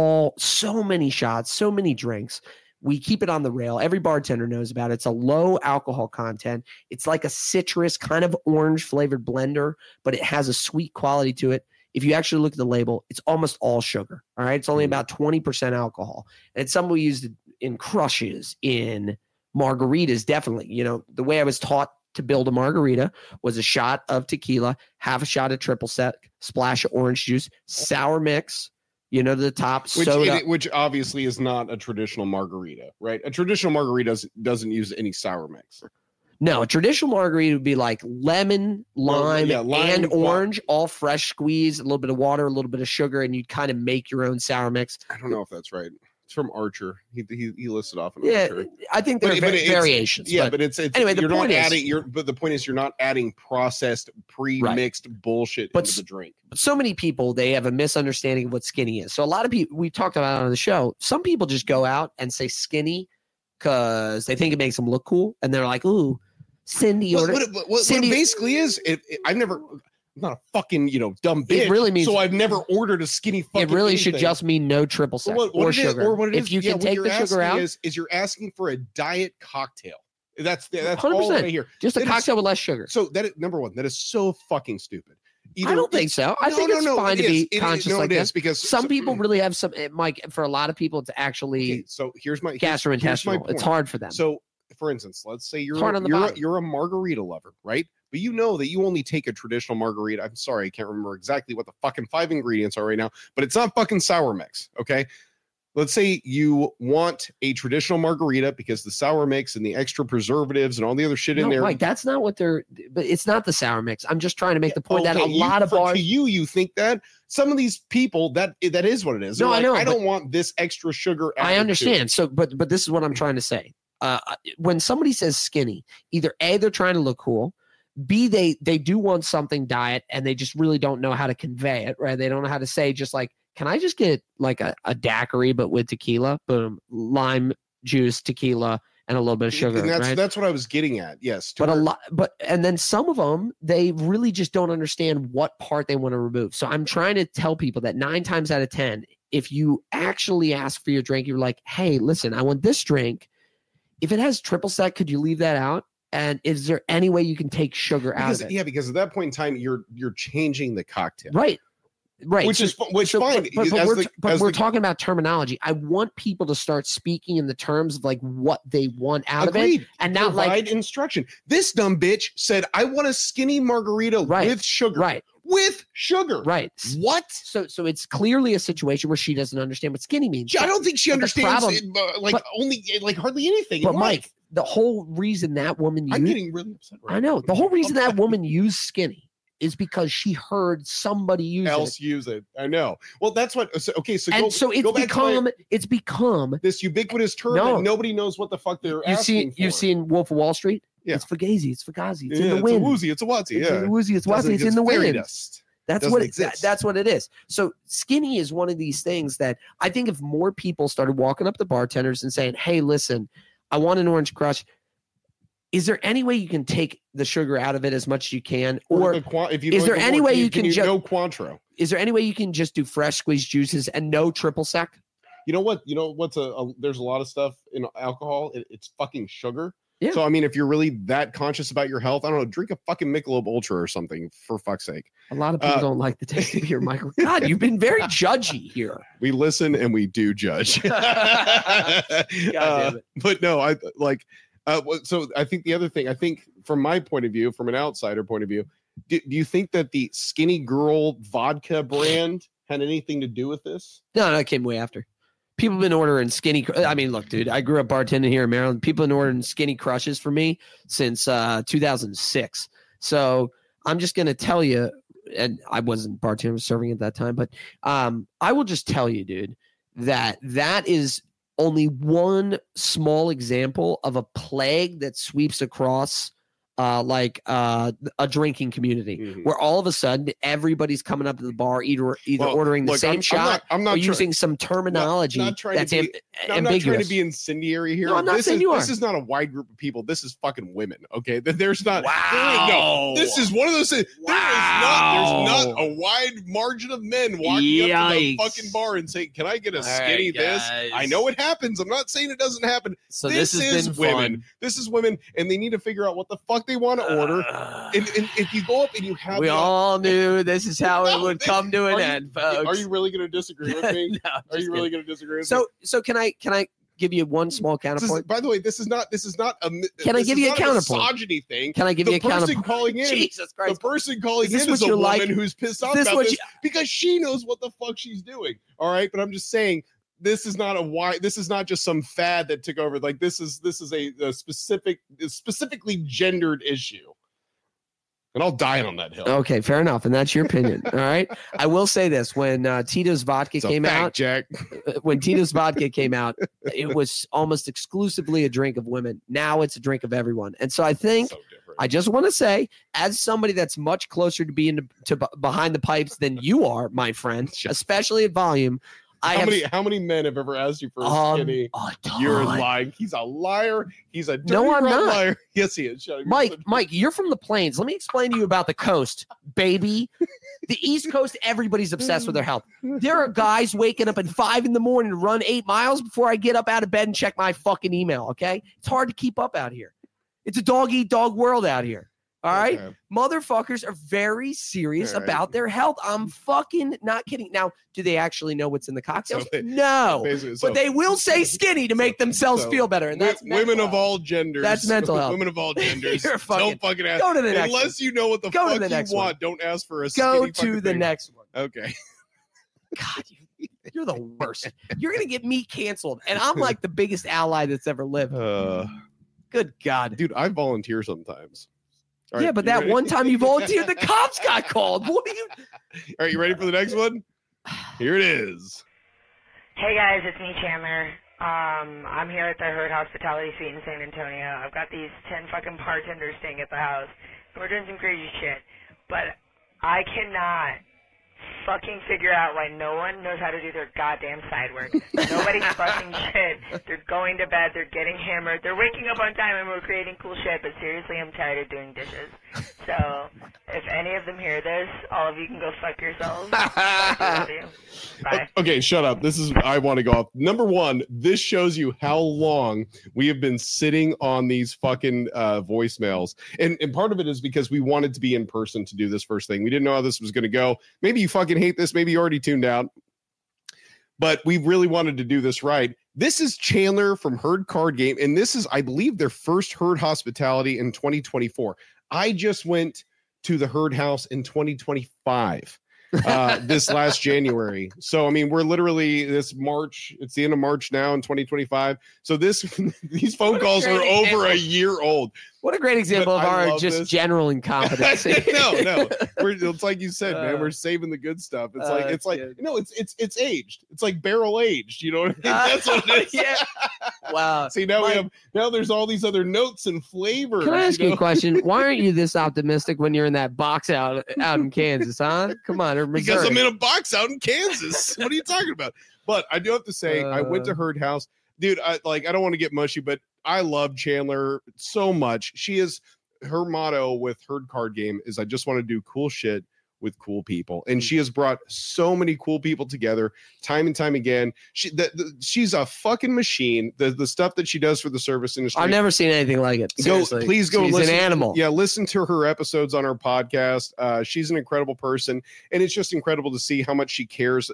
so many shots, so many drinks. We keep it on the rail. Every bartender knows about it. It's a low alcohol content. It's like a citrus kind of orange flavored blender, but it has a sweet quality to it. If you actually look at the label, it's almost all sugar. All right. It's only about 20% alcohol. And it's something we used in crushes, in margaritas, definitely. The way I was taught to build a margarita was a shot of tequila, half a shot of triple sec, splash of orange juice, sour mix, to the top, which obviously is not a traditional margarita, right? A traditional margarita doesn't use any sour mix. No, a traditional margarita would be like lemon, lime, and orange, all fresh squeezed, a little bit of water, a little bit of sugar, and you'd kind of make your own sour mix. I don't know if that's right. It's from Archer. He listed off an Yeah, Archer. I think there are it's- variations. Yeah, but but it's anyway, the you're not point is- adding. But the point is, you're not adding processed, pre-mixed bullshit But into the drink. so many people, they have a misunderstanding of what skinny is. So a lot of people, we talked about it on the show, some people just go out and say skinny because they think it makes them look cool. And they're like, ooh, Cindy ordered. What Cindy- it basically is, I'm not a fucking dumb bitch. It really means- so I've never ordered a skinny fucking. It really should anything. just mean no triple sec What or it is- sugar. or what it if is, you yeah, can what take you're the sugar asking out, is you're asking for a diet cocktail. That's all 100%. right here. just a It is- cocktail with less sugar. So number one, that is so fucking stupid. I don't think so. I think it's fine to be conscious like it that. is because Some people really have some, Mike, for a lot of people, it's actually Okay, so here's my gastrointestinal. It's hard for them. So, for instance, let's say It's hard on the body. you're a margarita lover, right? But you know that you only take a traditional margarita. I'm sorry, I can't remember exactly what the fucking 5 ingredients are right now, but it's not fucking sour mix, okay? Let's say you want a traditional margarita because the sour mix and the extra preservatives and all the other shit in No, there. Mike, that's not what they're. But it's not the sour mix. I'm just trying to make the point that a Okay, lot of bars. to you think that some of these people that is what it is. No, They're I know, I but- don't want this extra sugar. added I to it. understand. So, but this is what I'm trying to say. When somebody says skinny, either A, they're trying to look cool. B, they do want something diet and they just really don't know how to convey it, right? They don't know how to say just like, can I just get like a daiquiri but with tequila? Boom, lime juice, tequila, and a little bit of sugar, And right? that's what I was getting at. Yes, But a lot, and then some of them, they really just don't understand what part they want to remove. So I'm trying to tell people that 9 times out of 10, if you actually ask for your drink, you're like, hey, listen, I want this drink. If it has triple sec, could you leave that out? And is there any way you can take sugar out of it? Yeah, because at that point in time, you're changing the cocktail, Right. Which is fine. But we're talking about terminology. I want people to start speaking in the terms of like what they want out of it, and not provide like instruction. This dumb bitch said, "I want a skinny margarita Right. with sugar." right, With sugar. right. What? So it's clearly a situation where she doesn't understand what skinny means. I don't think she But the understands problem- but- only hardly anything. But in Mike, life. the whole reason that woman I'm used, getting really upset. Right I know now. the whole reason that woman used skinny is because she heard somebody use else it, use it. I know. Well, that's what. So, okay, so and go, so go back to it's become. this ubiquitous term No. that nobody knows what the fuck they're You've asking for. seen Wolf of Wall Street. Yeah. It's Fugazi. It's Fugazi. It's Yeah, in the it's wind. a woozy. It's a watsy. It's in Yeah. the woozy. It's Doesn't watsy. It's in the fairy wind. dust. That's Doesn't what exist. that's what it is. So skinny is one of these things that I think if more people started walking up to bartenders and saying, "Hey, listen, I want an orange crush. Is there any way you can take the sugar out of it as much as you can, or if you is like there the any more, way you can ju- no Cointreau? is there any way you can just do fresh squeezed juices and no triple sec?" You know what? You know what's there's a lot of stuff in alcohol. It's fucking sugar. Yeah. So I mean, if you're really that conscious about your health, I don't know, drink a fucking Michelob Ultra or something for fuck's sake. A lot of people don't like the taste of beer, Michael. God, you've been very judgy here. We listen and we do judge. God damn it. But no, I like. So I think the other thing, I think from my point of view, from an outsider point of view, do you think that the Skinny Girl vodka brand had anything to do with this? No, that came way after. People have been ordering skinny. I mean, look, dude, I grew up bartending here in Maryland. People have been ordering skinny crushes for me since 2006. So I'm just going to tell you, and I wasn't bartending, I was serving at that time, but I will just tell you, dude, that is only one small example of a plague that sweeps across a drinking community, Mhm. where all of a sudden everybody's coming up to the bar either Well, ordering the look, same shot I'm not or using some terminology not trying that's to be- I'm ambiguous. not trying to be incendiary here. No, I'm not this saying you are. This is not a wide group of people. This is fucking women. Okay, there's not. Wow. No, this is one of those things. Wow. There's not a wide margin of men walking up to the Yikes. fucking bar and saying, "Can I get a All skinny right, this?" guys. I know it happens. I'm not saying it doesn't happen. So this this has is been women. fun. This is women, and they need to figure out what the fuck they want to order. And if you go up and you have, We all knew this is how it No, would this- come to an are you- end, folks. Are you really going to disagree with me? No, I'm Are just you really kidding. going to disagree with me? So can I give you one small This is- counterpoint? by the way, this is not a. Can I this give is you a not counterpoint? misogyny thing. Can I give The you a person counterpoint? calling in, Jesus the Christ! person calling Is this in what is a you're woman like? who's pissed off this about what this you- because she knows what the fuck she's doing. All right, but I'm just saying this is not this is not just some fad that took over. Like this is a specifically gendered issue. and I'll die on that hill. Okay, fair enough. And that's your opinion. All right. I will say this. When Tito's vodka It's a came fact, out, Jack. when Tito's vodka came out, it was almost exclusively a drink of women. Now it's a drink of everyone. And so I think, So different. I just want to say, as somebody that's much closer to being behind the pipes than you are, my friend, especially at volume, how many men have ever asked you for a skinny? a ton. You're lying. He's a liar. He's a dirty No, I'm rat not. liar. Yes, he is. Shut up. Mike, you're from the plains. Let me explain to you about the coast, baby. The East Coast, everybody's obsessed with their health. There are guys waking up at 5 a.m. to run 8 miles before I get up out of bed and check my fucking email, okay? It's hard to keep up out here. It's a dog-eat-dog world out here, all right? Okay. Motherfuckers are very serious All right. about their health. I'm fucking not kidding. Now, do they actually know what's in the cocktails? So they- No. Basically, But they will say skinny to make themselves so feel better, and that's women mental of health. all genders. That's mental health. Women of all genders. You're Don't fucking ask. Go to the next one. Unless you know what the Go to fuck the you next want, one. don't ask for a Go skinny to fucking the thing. next one. Okay. God, you're the worst. You're gonna get me canceled, and I'm like the biggest ally that's ever lived. Good God. Dude, I volunteer sometimes. All Yeah, right, but you that ready? one time you volunteered, the cops got called. What are you? All right, you ready for the next one? Here it is. Hey guys, it's me, Chandler. I'm here at the Herd Hospitality Suite in San Antonio. I've got these 10 fucking bartenders staying at the house. We're doing some crazy shit. But I cannot fucking figure out why no one knows how to do their goddamn side work. Nobody's fucking shit. They're going to bed, they're getting hammered, they're waking up on time and we're creating cool shit, but seriously, I'm tired of doing dishes. So, if any of them hear this, all of you can go fuck yourselves. I love you. Bye. Okay, shut up. I want to go off. Number one, this shows you how long we have been sitting on these fucking voicemails. And part of it is because we wanted to be in person to do this first thing. We didn't know how this was going to go. Maybe you fucking hate this. Maybe you already tuned out. But we really wanted to do this right. This is Chandler from Herd Card Game. And this is, I believe, their first Herd Hospitality in 2024. I just went to the Herd House in 2025. This last January. So I mean, we're literally this March. It's the end of March now in 2025. So these phone calls are over a year old. What a great example But of I our love just this. general incompetency. No. It's like you said, man. We're saving the good stuff. It's like good. it's aged. It's like barrel aged. You know what I mean? That's what it is. Yeah. Wow. See, now there's all these other notes and flavors. Can I ask you know? a question? Why aren't you this optimistic when you're in that box out in Kansas, huh? Come on, or Missouri. Because I'm in a box out in Kansas. What are you talking about? But I do have to say, I went to Herd House. Dude, I don't want to get mushy, but I love Chandler so much. Her motto with Herd Card Game is I just want to do cool shit with cool people. And she has brought so many cool people together time and time again. She's a fucking machine. The stuff that she does for the service industry. I've never seen anything like it. Seriously. Please go She's listen. an animal. Yeah, listen to her episodes on our podcast. She's an incredible person, and it's just incredible to see how much she cares.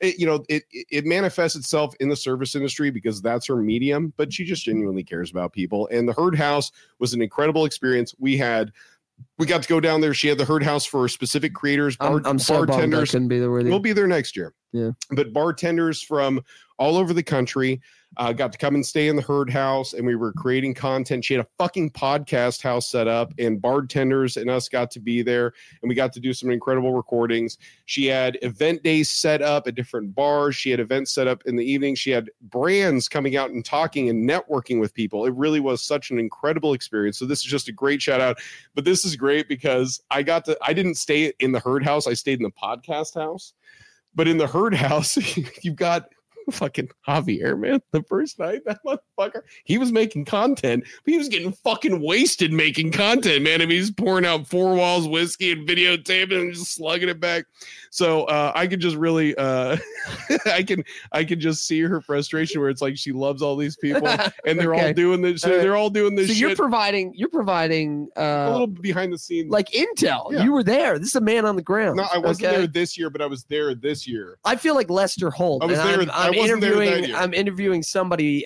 It manifests itself in the service industry because that's her medium, but she just genuinely cares about people. And the Herd House was an incredible experience. We got to go down there. She had the Herd House for specific creators, I'm so bummed I bartenders. couldn't be there with you. We'll be there next year. Yeah. But bartenders from all over the country got to come and stay in the Herd House, and we were creating content. She had a fucking podcast house set up, and bartenders and us got to be there, and we got to do some incredible recordings. She had event days set up at different bars. She had events set up in the evening. She had brands coming out and talking and networking with people. It really was such an incredible experience. So this is just a great shout out. But this is great because I didn't stay in the Herd House. I stayed in the podcast house. But in the Herd House, you've got fucking Javier, man. The first night, that motherfucker, he was making content, but he was getting fucking wasted making content, man. I mean, he's pouring out 4 Walls whiskey and videotaping and just slugging it back. So I could just really, I can just see her frustration where it's like she loves all these people and they're all doing this. They're all doing this. So shit. you're providing a little behind the scenes, like intel. Yeah. You were there. This is a man on the ground. No, I wasn't there this year, but I was there this year. I feel like Lester Holt. I was and there. I'm I wasn't there that interviewing. year. I'm interviewing somebody,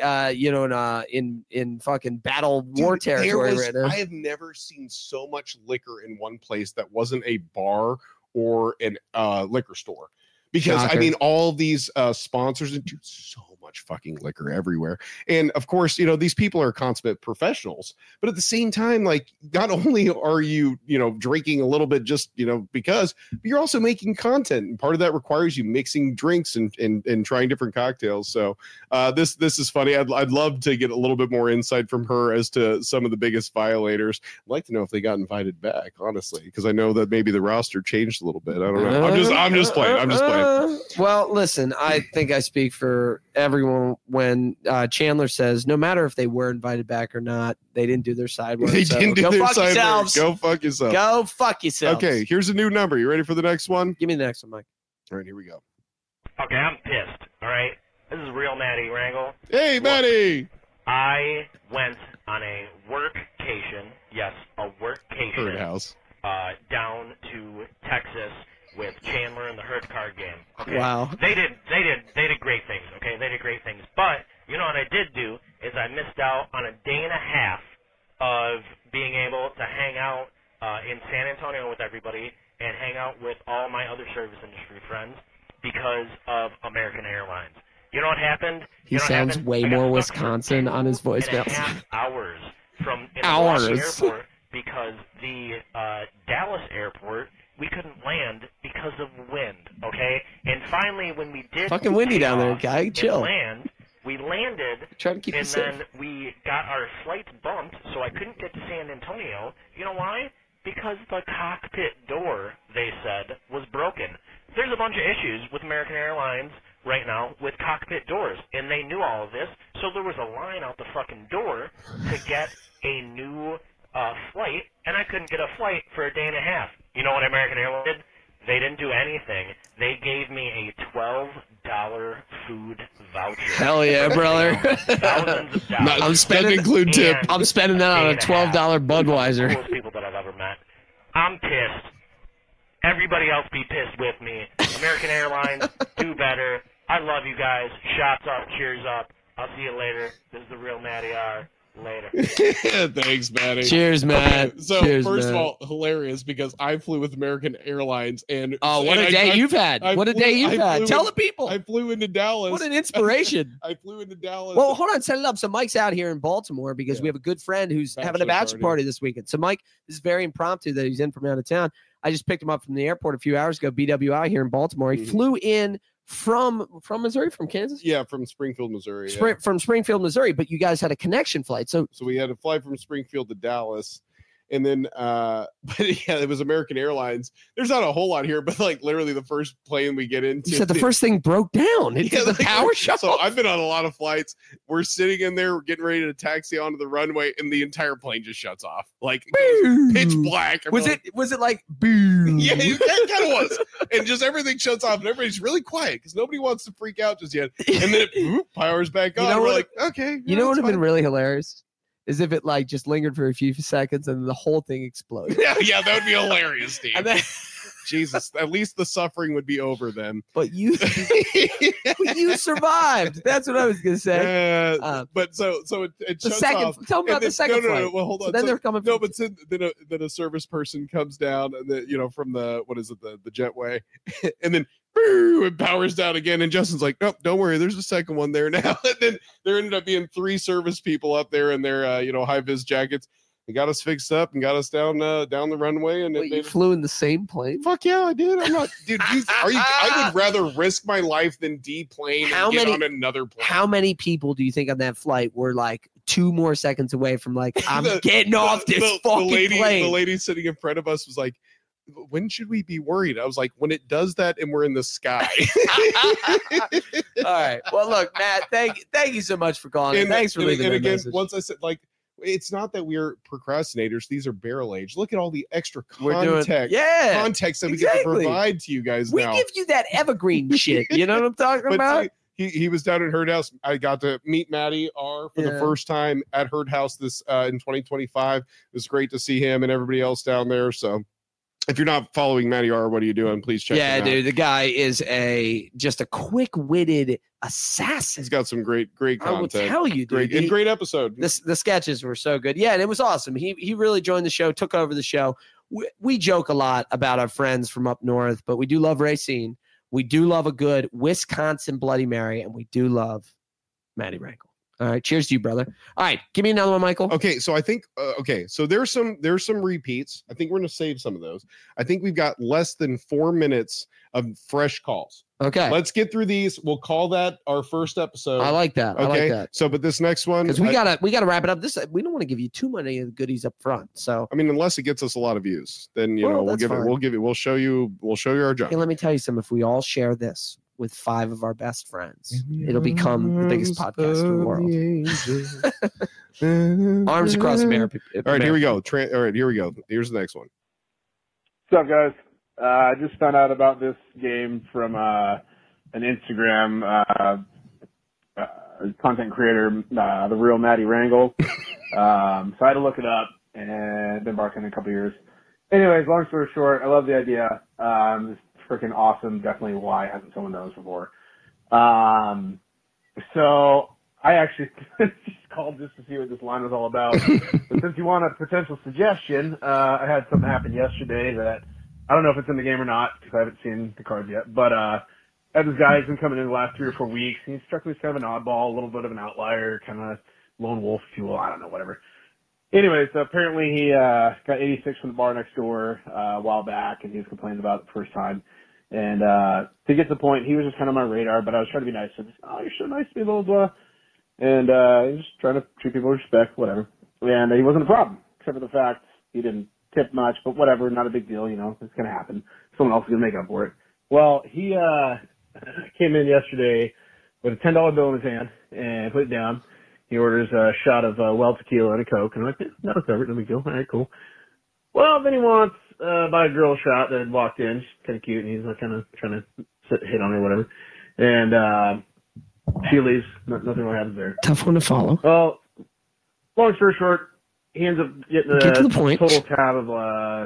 in fucking battle war territory right now. I have never seen so much liquor in one place that wasn't a bar or an liquor store. because Shocker. I mean, all these sponsors and dude, so much fucking liquor everywhere. And of course, you know, these people are consummate professionals, but at the same time, like, not only are you, you know, drinking a little bit just, you know, because, but you're also making content. And part of that requires you mixing drinks and trying different cocktails. So this is funny. I'd love to get a little bit more insight from her as to some of the biggest violators. I'd like to know if they got invited back, honestly, because I know that maybe the roster changed a little bit. I don't know. I'm just playing. Well, listen, I think I speak for everyone when Chandler says no matter if they were invited back or not, they didn't do their side work. They so didn't do go their fuck side yourselves. work. Go fuck yourself. Go fuck yourselves. Okay, here's a new number. You ready for the next one? Give me the next one, Mike. All right, here we go. Okay, I'm pissed. All right, this is real Maddie Wrangle. Hey, Maddie. I went on a workcation. Yes, a workcation. Herd house. Down to Texas with Chandler and the Herd card game. Okay. Wow. They did great things. Okay, they did great things. But you know what I did do is I missed out on a day and a half of being able to hang out in San Antonio with everybody and hang out with all my other service industry friends because of American Airlines. You know what happened? He sounds way more Wisconsin on his voicemail. Hours from in the Hours. airport because the Dallas airport we couldn't land because of wind. Okay, and finally when we did Fucking windy down there, off guy. and Chill. land, we landed. Try to keep you And safe. then we got our flights bumped, so I couldn't get to San Antonio. You know why? Because the cockpit door, they said, was broken. There's a bunch of issues with American Airlines right now with cockpit doors, and they knew all of this, so there was a line out the fucking door to get a new flight, and I couldn't get a flight for a day and a half. You know what American Airlines did? They didn't do anything. They gave me a $12 food voucher. Hell yeah, brother. Thousands of dollars. I'm spending include tip. And I'm spending that on a $12 Budweiser. Coolest people that I've ever met. I'm pissed. Everybody else be pissed with me. American Airlines, do better. I love you guys. Shots up, cheers up. I'll see you later. This is the real Matty R. Later. Thanks, Maddie. Cheers, Matt. Okay, so Cheers, first Matt. of all, hilarious because I flew with American Airlines and Oh, what and a day I- you've had. I What a flew- day you've I had. flew Tell in- the people. I flew into Dallas. What an inspiration. I flew into Dallas. Well, hold on, set it up. So Mike's out here in Baltimore because we have a good friend who's having a Bachelor bachelor party. party this weekend. So Mike, this is very impromptu that he's in from out of town. I just picked him up from the airport a few hours ago, BWI here in Baltimore. He Mhm. flew in from Missouri, from Kansas? Yeah, from Springfield, Missouri. Yeah. From Springfield, Missouri, but you guys had a connection flight. So So we had to fly from Springfield to Dallas. And then, but yeah, it was American Airlines. There's not a whole lot here, but like literally the first plane we get into. you said the first thing broke down. It Yeah, did the like, power shut So off. I've been on a lot of flights. We're sitting in there, we're getting ready to taxi onto the runway, and the entire plane just shuts off. Like it goes pitch black. Was Everyone- it like boom? Yeah, it kind of was. And just everything shuts off, and everybody's really quiet because nobody wants to freak out just yet. And then it whoop, powers back You on. know We're what- like, okay. You know what it's would have been fine. really hilarious? Is if it like just lingered for a few seconds and the whole thing exploded. Yeah, that would be hilarious, Steve. And then, Jesus, at least the suffering would be over then. but you survived. That's what I was gonna say. But so it The shuts second, off. tell me about And the second no, flight. well, hold on. So then So- they're coming. No, from, but then a service person comes down, and from the what is it, the jetway, and then it powers down again. And Justin's like, nope, don't worry, there's a second one there now. And then there ended up being 3 service people up there in their high vis jackets. They got us fixed up and got us down the runway. And Wait, it you flew in the same plane? fuck yeah, I did. I'm not, dude. I would rather risk my life than deplane How and get many- on another plane. How many people do you think on that flight were like 2 more seconds away from like I'm The- getting off this fucking plane? The lady sitting in front of us was like, when should we be worried? I was like, when it does that and we're in the sky. All right. Well, look, Matt, thank you so much for calling. And Thanks for leaving and that again, message. once I said, like, it's not that we're procrastinators. These are barrel age. Look at all the extra We're doing, context yeah. that we get to exactly. provide to you guys We now. give you that evergreen shit. You know what I'm talking But about? see, he was down at Herd House. I got to meet Maddie R for the Yeah. first time at Herd House this in 2025. It was great to see him and everybody else down there. So if you're not following Maddie R, what are you doing? Please check Yeah, him out. dude, the guy is just a quick-witted assassin. He's got some great I will content. tell you, dude. Great and great episode. The sketches were so good. Yeah, and it was awesome. He really joined the show, took over the show. We joke a lot about our friends from up north, but we do love Racine. We do love a good Wisconsin Bloody Mary, and we do love Maddie Rankle. All right, cheers to you, brother. All right, give me another one, Michael. Okay, so I think so there's some repeats. I think we're gonna save some of those. I think we've got less than 4 minutes of fresh calls. Okay, let's get through these. We'll call that our first episode. I like that. Okay, I like that. So, but this next one, because we gotta wrap it up. This we don't want to give you too many of the goodies up front. So I mean, unless it gets us a lot of views, then we'll show you our junk. Hey, let me tell you something. If we all share this with 5 of our best friends, it'll become the biggest podcast in the world. Arms across America. All right, here we go. All right, here we go. Here's the next one. What's up, guys? I just found out about this game from an Instagram content creator, the real Maddie Wrangle. So I had to look it up, and been barking a couple years. Anyways, long story short, I love the idea. It's freaking awesome. Definitely why hasn't someone done this before. So I actually just called just to see what this line was all about. But since you want a potential suggestion, I had something happen yesterday that I don't know if it's in the game or not because I haven't seen the cards yet. But I had this guy who's been coming in the last 3 or 4 weeks. He struck me as kind of an oddball, a little bit of an outlier, kind of lone wolf, if you will. I don't know, whatever. Anyway, so apparently he got 86 from the bar next door a while back, and he was complaining about it the first time. And to get to the point, he was just kind of on my radar, but I was trying to be nice. So oh, you're so nice to me, blah, blah, blah. And he was just trying to treat people with respect, whatever. And he wasn't a problem, except for the fact he didn't tip much, but whatever, not a big deal, it's going to happen. Someone else is going to make up for it. Well, he came in yesterday with a $10 bill in his hand and put it down. He orders a shot of Well tequila and a Coke, and I'm like, that'll cover it, no big deal. All right, cool. Well, then he wants buy a girl shot that had walked in. She's kind of cute, and he's like kind of trying to hit on her or whatever. And she leaves. Nothing really happens there. Tough one to follow. Well, long story short, he ends up getting Get to the point. Total tab of,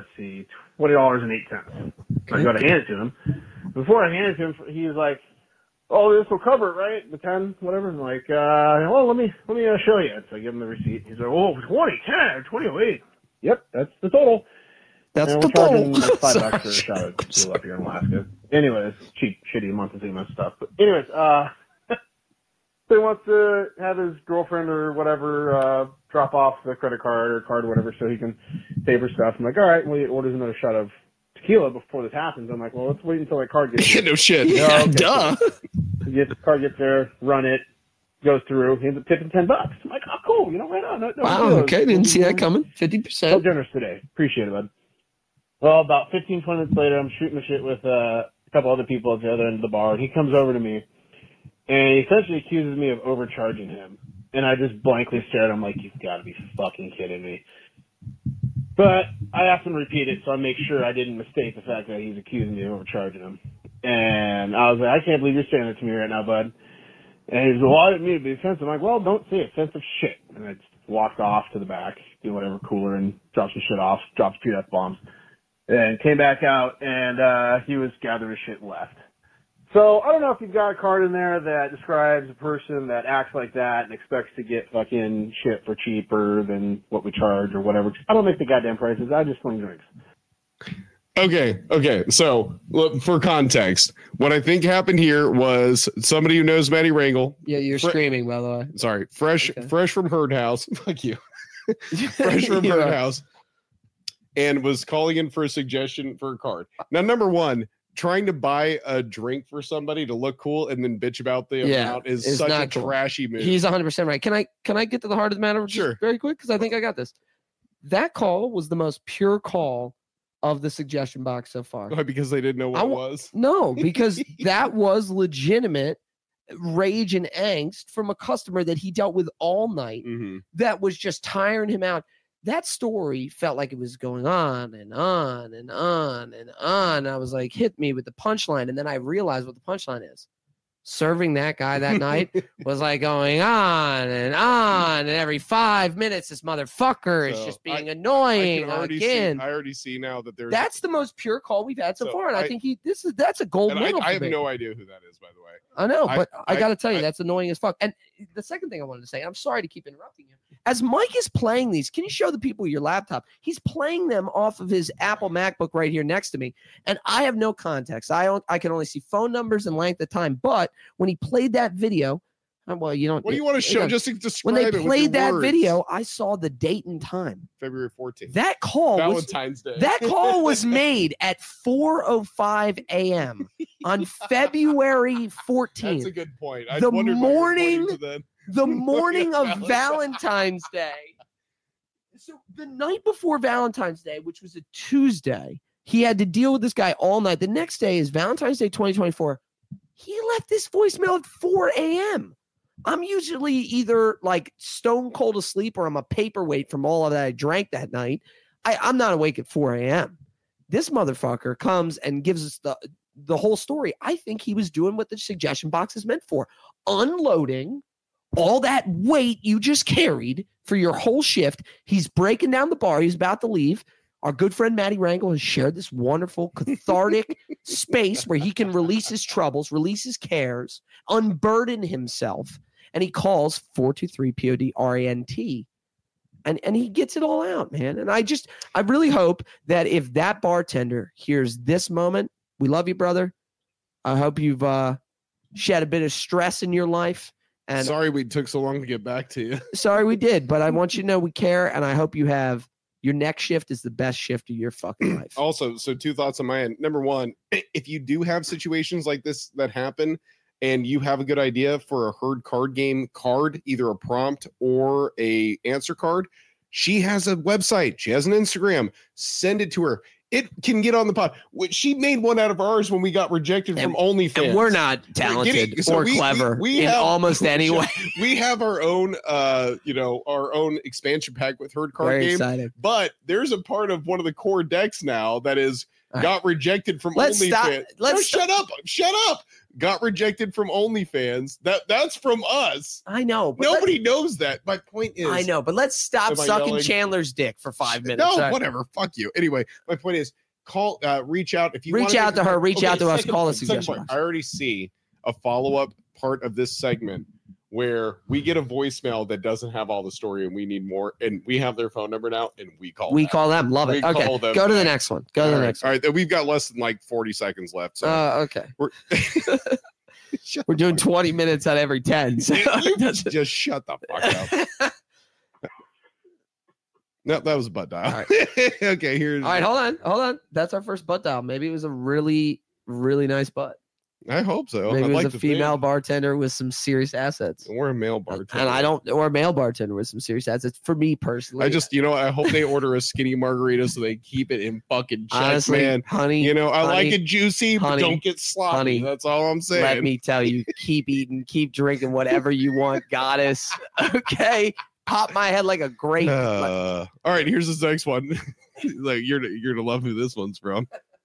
$20.08. Okay. I got to hand it to him. Before I handed it to him, he was like, oh, this will cover it, right? The 10, whatever. I'm like, well, let me show you. So I give him the receipt. He's like, oh, 2010, 2008. Yep, that's the total. That's and the total. Like $5 for a shot of tequila up here in Alaska. Anyways, cheap, shitty Montezuma stuff. But anyways, so he wants to have his girlfriend or whatever drop off the credit card or whatever so he can pay for stuff. I'm like, all right, well, he orders another shot of tequila before this happens. I'm like, well, let's wait until that card gets there. No shit. Yeah, duh. The card gets there, run it, goes through. He ends up tipping $10. I'm like, oh, cool. Right on. No wow, deal. okay. Didn't see that coming. 50%. So generous today. Appreciate it, bud. Well, about 15, 20 minutes later, I'm shooting the shit with a couple other people at the other end of the bar, and he comes over to me, and he essentially accuses me of overcharging him. And I just blankly stare at him like, you've got to be fucking kidding me. But I asked him to repeat it, so I make sure I didn't mistake the fact that he's accusing me of overcharging him. And I was like, I can't believe you're saying that to me right now, bud. And he was like, well, I didn't mean to be offensive. I'm like, well, don't say offensive shit. And I just walked off to the back, do whatever cooler, and dropped some shit off, dropped a few F-bombs. And came back out, and he was gathering his shit and left. So I don't know if you've got a card in there that describes a person that acts like that and expects to get fucking shit for cheaper than what we charge or whatever. I don't make the goddamn prices. I just sling drinks. Okay. So look, for context, what I think happened here was somebody who knows Maddie Wrangle. Yeah, you're screaming, by the way. Sorry, fresh from Herd House. Fuck you. Fresh from Herd House. And was calling in for a suggestion for a card. Now, number one, trying to buy a drink for somebody to look cool and then bitch about the amount is such a trashy move. He's 100% right. Can I get to the heart of the matter? Sure. Very quick, because I think I got this. That call was the most pure call of the suggestion box so far. Why? Because they didn't know what it was? No, because that was legitimate rage and angst from a customer that he dealt with all night that was just tiring him out. That story felt like it was going on and on and on and on. I was like, hit me with the punchline. And then I realized what the punchline is. Serving that guy that night was like going on. And every 5 minutes, this motherfucker is just being annoying again. I already see now that there's... That's the most pure call we've had so far. And I think that's a gold medal. I have no idea who that is, by the way. I know, but I got to tell you, that's annoying as fuck. And the second thing I wanted to say, I'm sorry to keep interrupting you. as Mike is playing these, can you show the people your laptop? He's playing them off of his Apple MacBook right here next to me, and I have no context. I can only see phone numbers and length of time. But when he played that video, well, you don't. What do you want to show? Just to describe when they it with played your that words. video, I saw the date and time. February 14th. That call Valentine's Day. That call was made at 4:05 a.m. on February 14th. That's a good point. I The wondered why you were morning- pointing to that. The morning of Valentine's Day. So the night before Valentine's Day, which was a Tuesday, he had to deal with this guy all night. The next day is Valentine's Day 2024. He left this voicemail at 4 a.m. I'm usually either like stone cold asleep or I'm a paperweight from all of that I drank that night. I'm not awake at 4 a.m. This motherfucker comes and gives us the whole story. I think he was doing what the suggestion box is meant for, unloading all that weight you just carried for your whole shift. He's breaking down the bar. He's about to leave. Our good friend Matty Rangel has shared this wonderful cathartic space where he can release his troubles, release his cares, unburden himself. And he calls 423-POD-RANT. And he gets it all out, man. And I really hope that if that bartender hears this moment, we love you, brother. I hope you've shed a bit of stress in your life. And sorry we took so long to get back to you. Sorry we did, but I want you to know we care, and I hope you have your next shift is the best shift of your fucking life. Also, so 2 thoughts on my end. Number one, if you do have situations like this that happen and you have a good idea for a herd card game card, either a prompt or a answer card, she has a website. She has an Instagram. Send it to her. It can get on the pod. She made one out of ours when we got rejected from OnlyFans. And we're not talented or clever in almost any way. We have our own, our own expansion pack with herd card Very game. excited. But there's a part of one of the core decks now that is got rejected from OnlyFans. Shut up. Got rejected from OnlyFans. That's from us. I know. Nobody knows that. My point is, I know, but let's stop sucking Chandler's dick for 5 minutes. No, whatever. Fuck you. Anyway, my point is, reach out if you reach out to her. Reach out to us. Call us. I already see a follow-up part of this segment where we get a voicemail that doesn't have all the story and we need more, and we have their phone number now and we call them. Love it. Okay, go to the next one. Go to the next one. All right, we've got less than like 40 seconds left. So okay. We're doing 20 minutes out of every 10. So just shut the fuck up. No, that was a butt dial. All right. Okay, here's. All right, hold on. That's our first butt dial. Maybe it was a really, really nice butt. I hope so. Maybe it was a female bartender with some serious assets. Or a male bartender. And or a male bartender with some serious assets. For me personally. I hope they order a skinny margarita so they keep it in fucking check, honestly, man. Honey. I like it juicy, but don't get sloppy. Honey, that's all I'm saying. Let me tell you, keep eating, keep drinking whatever you want, goddess. Okay. Pop my head like a grape. All right, here's this next one. Like you're gonna love who this one's from.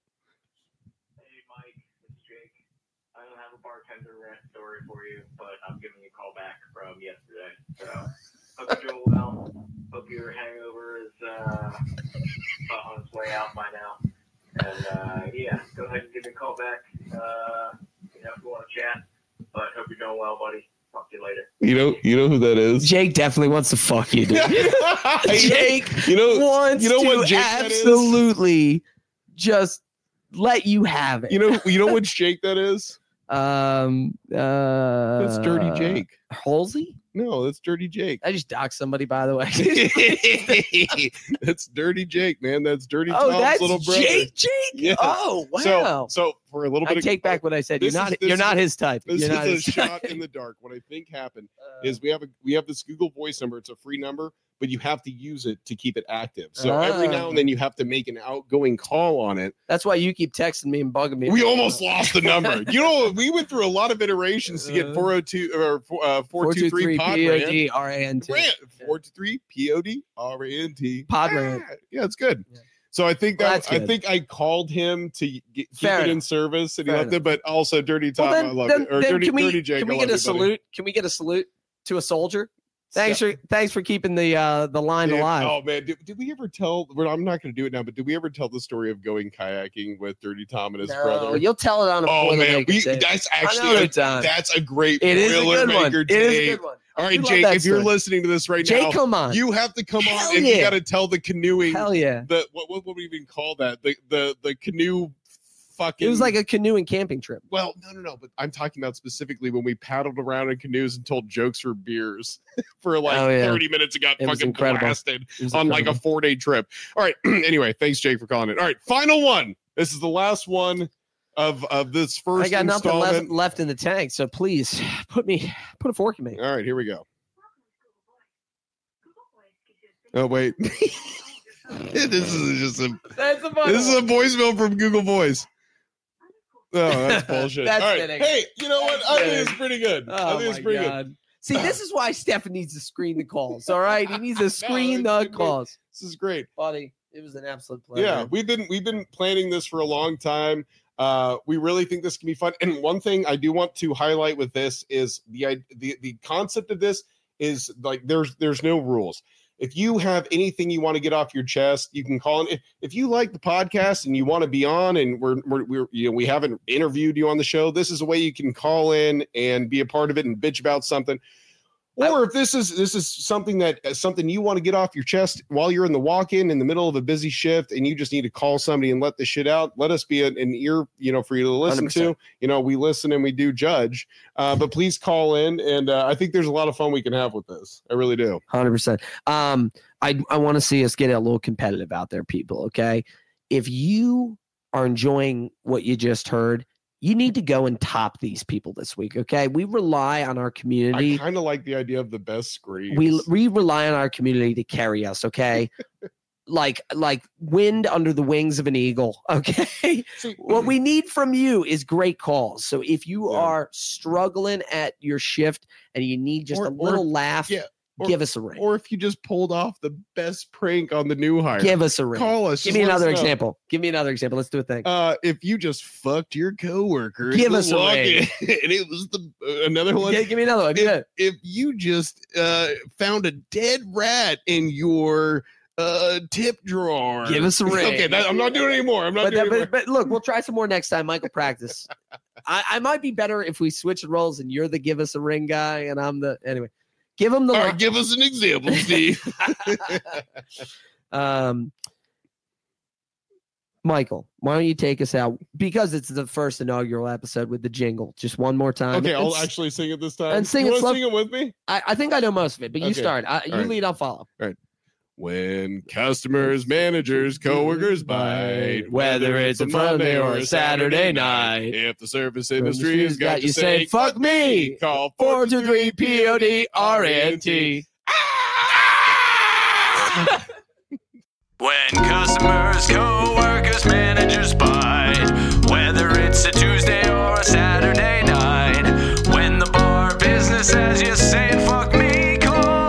For you, but I'm giving you a call back from yesterday. So hope you're doing well. Hope your hangover is on its way out by now. And go ahead and give me a call back. If you want to chat. But hope you're doing well, buddy. Talk to you later. You know who that is? Jake definitely wants to fuck you, dude. Jake wants to what Jake absolutely just let you have it. You know which Jake that is? That's Dirty Jake. Halsey? No, that's Dirty Jake. I just doxed somebody, by the way. That's Dirty Jake, man. That's Dirty Tom's little brother. Jake. Yeah. Oh, wow. So for a little bit, I take back what I said. You're not his type. This is a shot in the dark. What I think happened is we have this Google Voice number. It's a free number, but you have to use it to keep it active. So every now and then you have to make an outgoing call on it. That's why you keep texting me and bugging me. We almost lost the number. We went through a lot of iterations to get 402 or 423 POD-RANT. 423 POD-RANT. Podrant. Yeah, it's good. Yeah. So I think I called him to keep it in service, and he left it. But also, Dirty Tom, I love it. Or Dirty Jake. Can we get a salute? Can we get a salute to a soldier? Thanks for keeping the line alive. Oh man, did we ever tell? Well, I'm not going to do it now, but did we ever tell the story of going kayaking with Dirty Tom and his brother? You'll tell it on a man, that's actually that's a great. It is a good one. It is a good one. All We right, love Jake, that if you're story. listening to this right Jake, now, come on. you have to come Hell on and yeah. you got to tell the canoeing. Hell yeah. What would we even call that? The canoe fucking. It was like a canoe and camping trip. Well, no. But I'm talking about specifically when we paddled around in canoes and told jokes for beers for like Oh, yeah. 30 minutes and got It was fucking incredible. blasted It was on like a incredible. 4-day trip. All right. Anyway, thanks, Jake, for calling it. All right. Final one. This is the last one of this first I got nothing installment. left in the tank, so please put a fork in me. All right, here we go. Oh wait, this is just a voicemail from Google Voice. Oh, that's bullshit. That's All right, fitting. hey, you know what? That's I think fitting. it's pretty good. I Oh think it's my pretty good. God. See, this is why Stefan needs to screen the calls. All right, he needs to screen it's the good. calls. This is great. Buddy, it was an absolute pleasure. Yeah, we've been planning this for a long time. We really think this can be fun. And one thing I do want to highlight with this is the concept of this is like there's no rules. If you have anything you want to get off your chest, you can call in. If you like the podcast and you want to be on, and we haven't interviewed you on the show, this is a way you can call in and be a part of it and bitch about something. Or if this is something something you want to get off your chest while you're in the walk-in in the middle of a busy shift and you just need to call somebody and let the shit out, let us be an ear, for you to listen 100%. to. We listen and we do judge. But please call in, and I think there's a lot of fun we can have with this. I really do. 100%. I want to see us get a little competitive out there, people. Okay, if you are enjoying what you just heard, you need to go and top these people this week. Okay, we rely on our community. I kind of like the idea of the best screens. We rely on our community to carry us. Okay. like wind under the wings of an eagle. Okay. What we need from you is great calls. So if you are struggling at your shift and you need just a little laugh, give us a ring. Or if you just pulled off the best prank on the new hire, Give us a ring. Call us. Give Just me let us another know. example. Give me another example. Let's do a thing. If you just fucked your coworker, Give in the us a walk-in, ring. and it was another one. Give me another one. If you just found a dead rat in your tip drawer, Give us a ring. Okay, I'm not doing it anymore. But look, we'll try some more next time. Michael, practice. I might be better if we switch the roles and you're the give us a ring guy and I'm the anyway. Give him the. All right, give us an example, Steve. Michael, why don't you take us out because it's the first inaugural episode with the jingle? Just one more time. Okay, I'll And actually sing it this time. and sing you it want to slow- sing it with me? I think I know most of it, but you Okay. start. All You right. lead, I'll follow. All right. When customers, managers, coworkers bite, whether it's a Monday or a Saturday night, if the service industry has got you you say, saying, fuck me, call 423 PODRNT. When customers, co-workers, managers bite, whether it's a Tuesday or a Saturday night, when the bar business says you're saying fuck me, call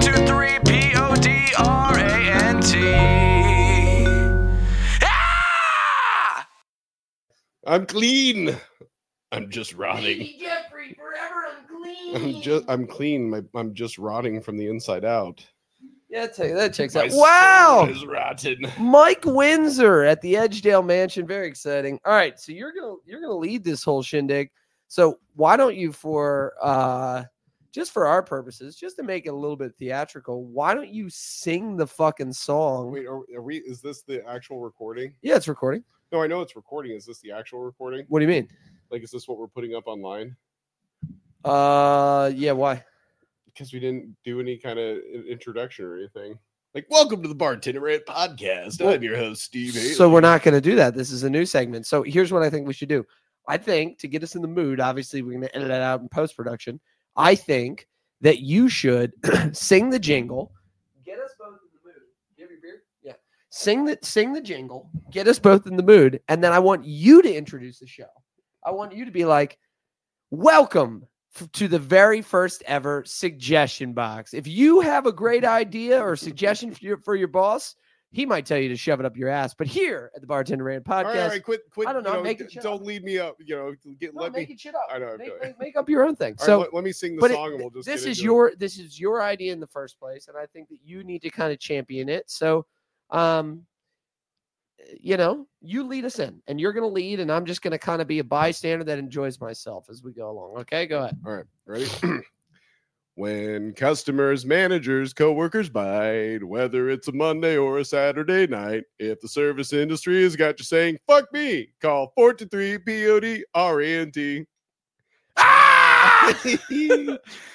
423-PODRANT. Ah! I'm clean. I'm just rotting. Jeffrey, forever unclean. I'm clean. I'm just rotting from the inside out. Yeah, that checks My out. Wow. soul is rotten. Mike Windsor at the Edgedale Mansion. Very exciting. All right, so you're gonna lead this whole shindig. So why don't you, for just for our purposes, just to make it a little bit theatrical, why don't you sing the fucking song? Wait, are we? Is this the actual recording? Yeah, it's recording. No, I know it's recording. Is this the actual recording? What do you mean? Like, is this what we're putting up online? Yeah, why? Because we didn't do any kind of introduction or anything. Like, welcome to the Bartender Rant Podcast. I'm your host, Steve Haley. So we're not going to do that. This is a new segment. So here's what I think we should do. I think to get us in the mood, obviously we're going to edit that out in post-production. I think that you should sing the jingle. Get us both in the mood. Do you have your beer? Yeah. Sing the jingle. Get us both in the mood. And then I want you to introduce the show. I want you to be like, welcome to the very first ever suggestion box. If you have a great idea or suggestion for your boss, he might tell you to shove it up your ass. But here at the Bartender Rant Podcast, all right, quit. I don't know, make it shit don't up. lead me up. Let me. make it shit up. I know. Make up your own thing. All So right, let me sing the but song, and we'll just. this get is into it. this is your idea in the first place, and I think that you need to kind of champion it. So, you lead us in, and you're going to lead, and I'm just going to kind of be a bystander that enjoys myself as we go along. Okay, go ahead. All right, ready? When customers, managers, coworkers bite, whether it's a Monday or a Saturday night, if the service industry has got you saying, fuck me, call 423-POD-RANT.